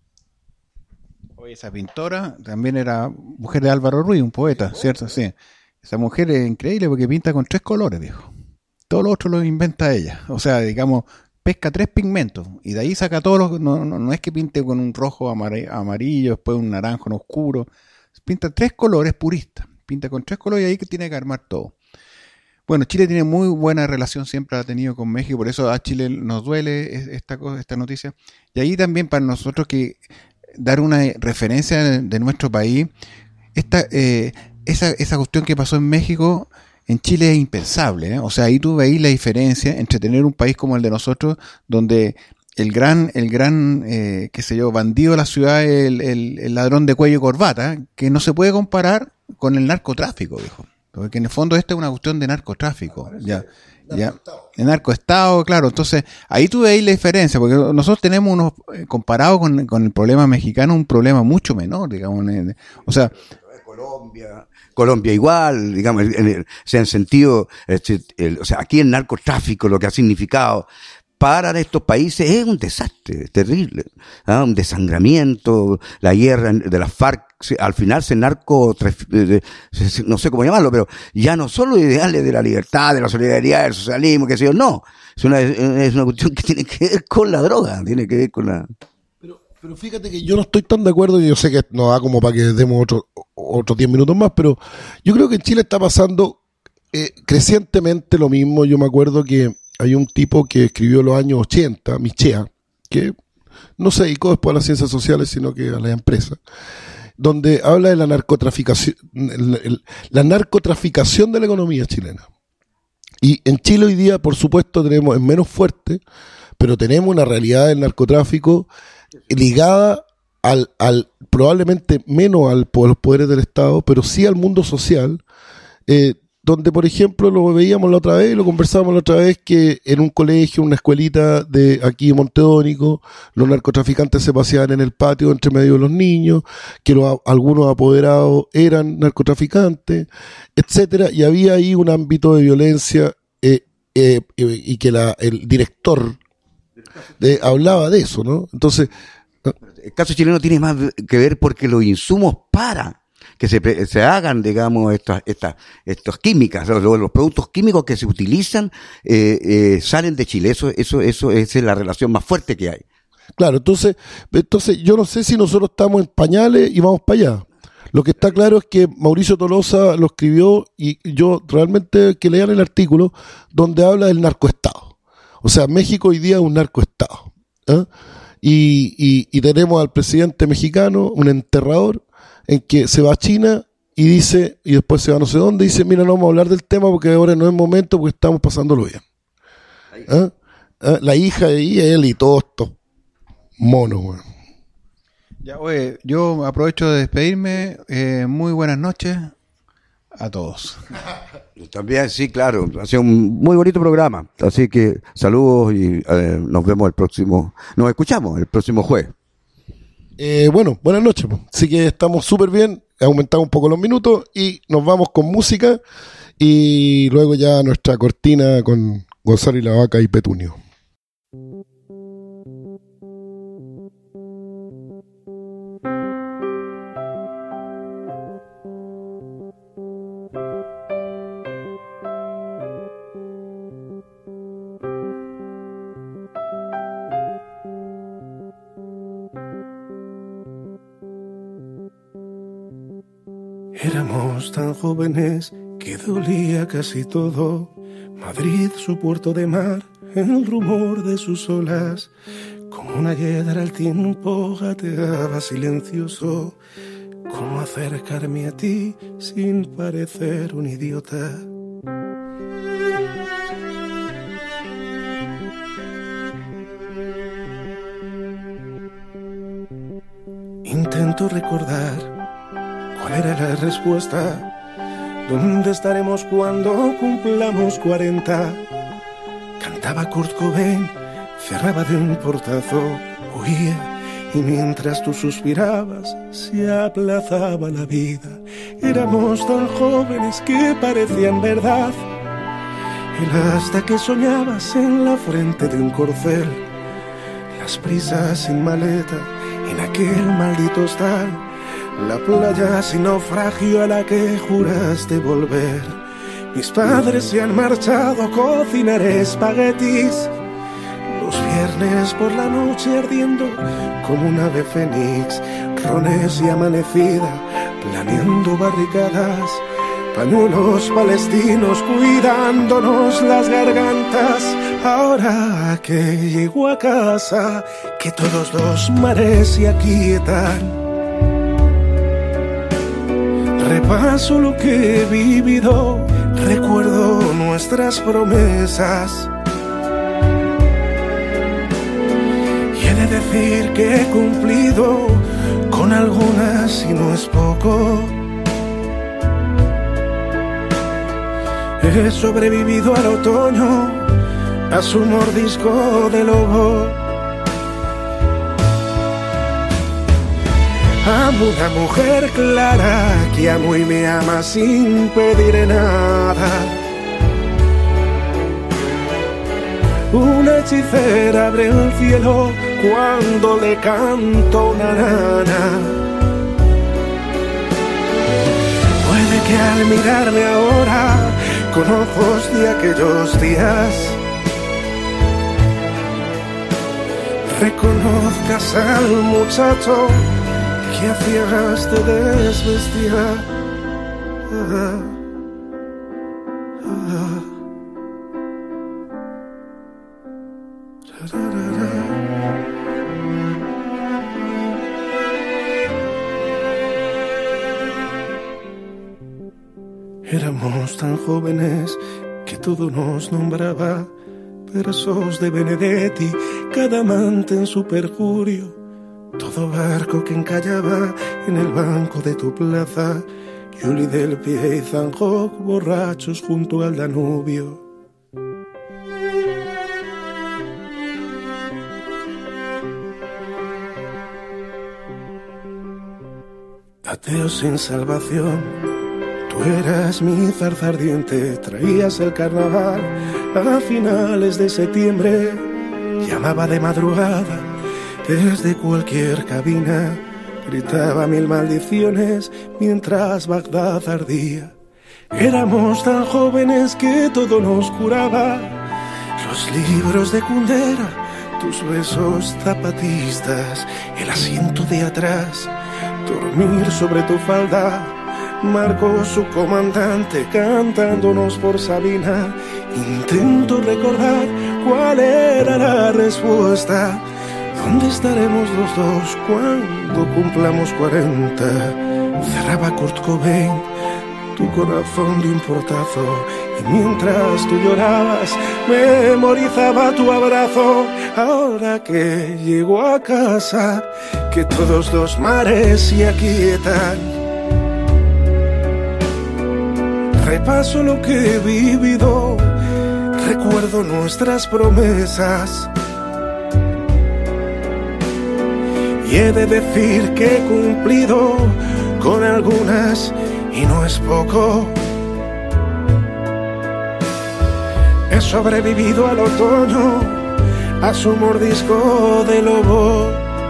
Oye, esa pintora también era mujer de Álvaro Ruiz, un poeta, ¿cierto? Sí. Esa mujer es increíble porque pinta con 3 colores, viejo. Todo lo otro lo inventa ella. O sea, digamos, pesca 3 pigmentos y de ahí saca todos los, no es que pinte con un rojo amarillo, después un naranjo en oscuro, pinta 3 colores puristas, pinta con 3 colores y ahí que tiene que armar todo. Bueno, Chile tiene muy buena relación, siempre la ha tenido con México, por eso a Chile nos duele esta noticia. Y ahí también para nosotros que dar una referencia de nuestro país, esa cuestión que pasó en México, en Chile es impensable, ¿eh? O sea, ahí tú veis la diferencia entre tener un país como el de nosotros, donde el gran qué sé yo, bandido de la ciudad es el ladrón de cuello y corbata, que no se puede comparar con el narcotráfico, viejo. Porque en el fondo esta es una cuestión de narcotráfico, ya, el narcoestado, claro. Entonces ahí tú veis la diferencia, porque nosotros tenemos comparado con el problema mexicano, un problema mucho menor, digamos. O sea, Colombia igual, digamos, en sentido, o sea, aquí el narcotráfico lo que ha significado para estos países es un desastre, es terrible, ¿ah? Un desangramiento, la guerra de las FARC, al final no sé cómo llamarlo, pero ya no son los ideales de la libertad, de la solidaridad, del socialismo, qué sé yo, no, es una cuestión que tiene que ver con la droga, tiene que ver con la... Pero fíjate que yo no estoy tan de acuerdo, y yo sé que nos da como para que demos otros 10 minutos más, pero yo creo que en Chile está pasando crecientemente lo mismo. Yo me acuerdo que hay un tipo que escribió en los años 80, Michea, que no se dedicó después a las ciencias sociales, sino que a la empresa, donde habla de la narcotraficación, la narcotraficación de la economía chilena. Y en Chile hoy día, por supuesto, es menos fuerte, pero tenemos una realidad del narcotráfico ligada al probablemente menos a los poderes del Estado, pero sí al mundo social, donde, por ejemplo, lo veíamos la otra vez, lo conversábamos la otra vez, que en un colegio, una escuelita de aquí en Montedónico, los narcotraficantes se paseaban en el patio entre medio de los niños, que algunos apoderados eran narcotraficantes, etcétera, y había ahí un ámbito de violencia y que el director hablaba de eso, ¿no? Entonces, el caso chileno tiene más que ver porque los insumos para que se hagan, digamos, estas químicas, los productos químicos que se utilizan salen de Chile. Eso es la relación más fuerte que hay. Claro, entonces yo no sé si nosotros estamos en pañales y vamos para allá. Lo que está claro es que Mauricio Tolosa lo escribió y yo realmente que lean el artículo donde habla del narcoestado. O sea, México hoy día es un narcoestado, ¿eh? Y tenemos al presidente mexicano, un enterrador, en que se va a China y dice, y después se va a no sé dónde, y dice, mira, no vamos a hablar del tema porque ahora no es momento porque estamos pasándolo bien. ¿Eh? La hija y él y todos estos monos, bueno. Ya, oye, yo aprovecho de despedirme. Muy buenas noches a todos. También, sí, claro, ha sido un muy bonito programa, así que saludos y nos escuchamos el próximo jueves. Bueno, buenas noches. Así que estamos súper bien, he aumentado un poco los minutos y nos vamos con música y luego ya nuestra cortina con Gonzalo y la Vaca y Petunio. Éramos tan jóvenes que dolía casi todo. Madrid, su puerto de mar, el rumor de sus olas. Como una hiedra el tiempo gateaba silencioso. Cómo acercarme a ti sin parecer un idiota. Intento recordar ¿cuál era la respuesta? ¿Dónde estaremos cuando cumplamos 40? Cantaba Kurt Cobain, cerraba de un portazo, huía, y mientras tú suspirabas, se aplazaba la vida. Éramos tan jóvenes que parecían verdad. El hasta que soñabas en la frente de un corcel. Las prisas sin maleta en aquel maldito hostal. La playa sin naufragio a la que juraste volver. Mis padres se han marchado a cocinar espaguetis. Los Los viernes por la noche ardiendo como un ave fénix, rones y amanecida, planeando barricadas, pañuelos palestinos cuidándonos las gargantas. Ahora que llego a casa, que todos los mares se aquietan, repaso lo que he vivido, recuerdo nuestras promesas. Y he de decir que he cumplido con algunas y no es poco. He sobrevivido al otoño, a su mordisco de lobo. Amo una mujer clara que amo y me ama sin pedir nada. Una hechicera abre el cielo cuando le canto una nana. Puede que al mirarme ahora con ojos de aquellos días reconozcas al muchacho que a ciegas te desvestía. Éramos tan jóvenes que todo nos nombraba versos de Benedetti, cada amante en su perjurio, todo barco que encallaba en el banco de tu plaza, Yuli del Pie y Zanjok borrachos junto al Danubio. Ateo sin salvación, tú eras mi zarza ardiente, traías el carnaval a finales de septiembre, llamaba de madrugada desde cualquier cabina, gritaba mil maldiciones mientras Bagdad ardía. Éramos tan jóvenes que todo nos curaba, los libros de Kundera, tus besos zapatistas, el asiento de atrás, dormir sobre tu falda, Marcos su comandante cantándonos por Sabina. Intento recordar cuál era la respuesta. ¿Dónde estaremos los dos cuando cumplamos 40? Cerraba Kurt Cobain tu corazón de un portazo, y mientras tú llorabas memorizaba tu abrazo. Ahora que llego a casa, que todos los mares se aquietan, repaso lo que he vivido, recuerdo nuestras promesas. Y he de decir que he cumplido con algunas y no es poco. He sobrevivido al otoño, a su mordisco de lobo.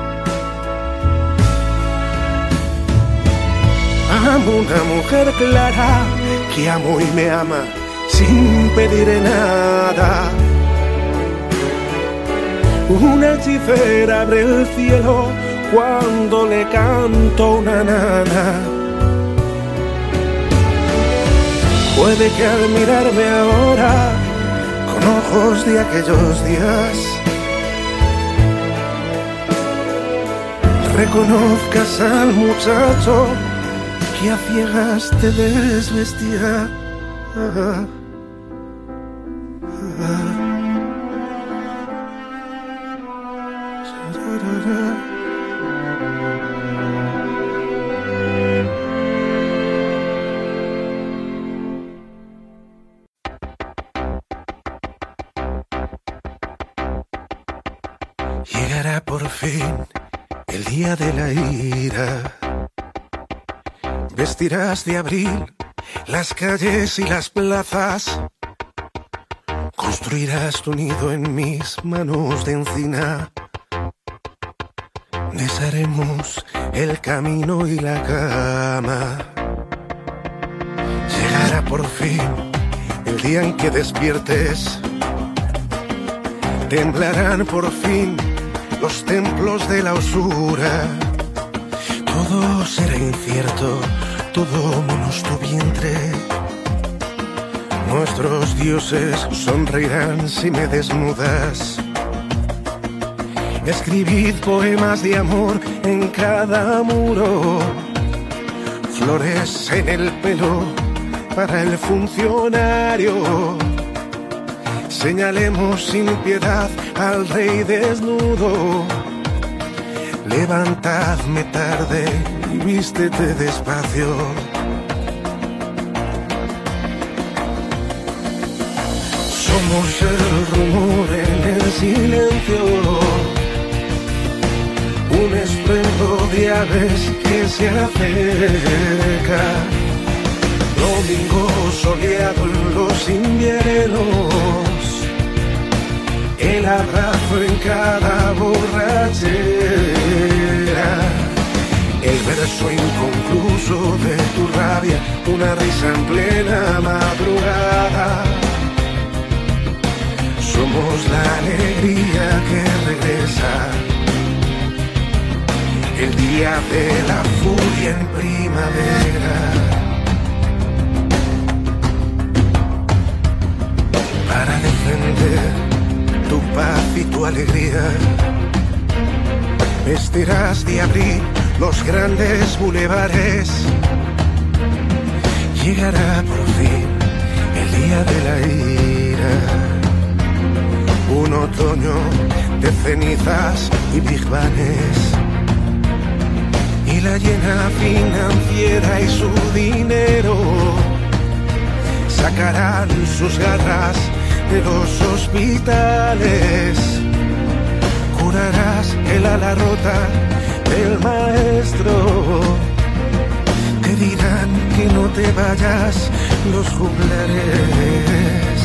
Amo una mujer clara que amo y me ama sin pedir nada. Una hechicera abre el cielo cuando le canto una nana. Puede que al mirarme ahora con ojos de aquellos días reconozcas al muchacho que a ciegas te desvestía. Llegará por fin el día de la ira. Vestirás de abril las calles y las plazas. Construirás tu nido en mis manos de encina. Desharemos el camino y la cama. Llegará por fin el día en que despiertes temblarán por fin los templos de la usura. Todo será incierto, todo menos tu vientre. Nuestros dioses sonreirán si me desnudas. Escribid poemas de amor en cada muro, flores en el pelo para el funcionario. Señalemos sin piedad al rey desnudo. Levantadme tarde y vístete despacio. Somos el rumor en el silencio, un estruendo de aves que se acerca. Domingo soleado en los inviernos, el abrazo en cada borrachera, el verso inconcluso de tu rabia, una risa en plena madrugada. Somos la alegría que regresa, el día de la furia en primavera. Para defender tu paz y tu alegría, vestirás de abril los grandes bulevares. Llegará por fin el día de la ira, un otoño de cenizas y bigbanes, y la llena financiera y su dinero sacarán sus garras de los hospitales. Curarás el ala rota del maestro. Te dirán que no te vayas los juglares.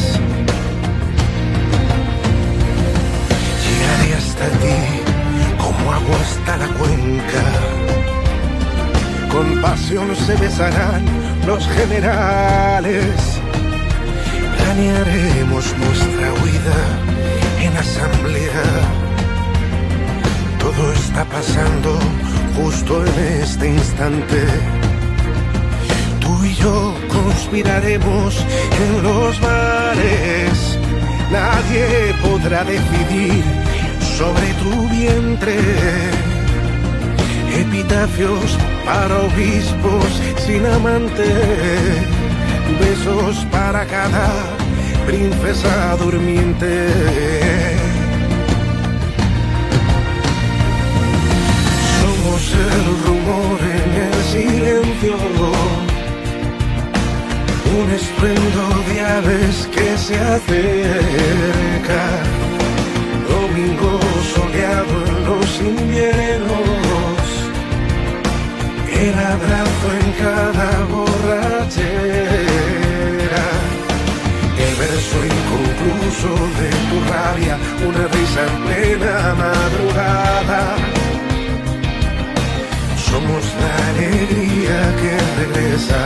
Llegaré hasta ti como agua hasta la cuenca. Con pasión se besarán los generales. Planearemos nuestra huida en asamblea. Todo está pasando justo en este instante. Tú y yo conspiraremos en los mares. Nadie podrá decidir sobre tu vientre. Epitafios para obispos sin amante, besos para cada princesa durmiente. Somos el rumor en el silencio, un estruendo de aves que se acerca. Domingo soleado en los inviernos, el abrazo en cada borrachera, el verso inconcluso de tu rabia, una risa en plena madrugada. Somos la alegría que regresa,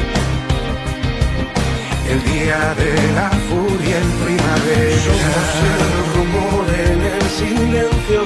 el día de la furia en primavera. Somos el rumor en el silencio,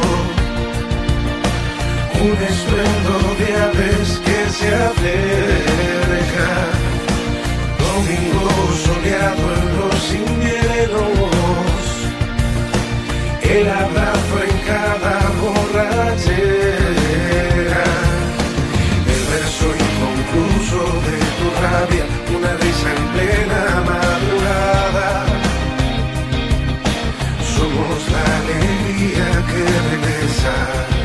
un estruendo de aves que se acerca. Domingo soleado en los inviernos, el abrazo en cada borrachera, el verso inconcluso de tu rabia, una risa en plena madrugada. Somos la alegría que regresa,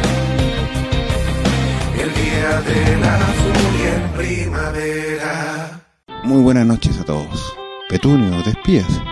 el día de la furia en primavera. Muy buenas noches a todos. Petunio, ¿te espías?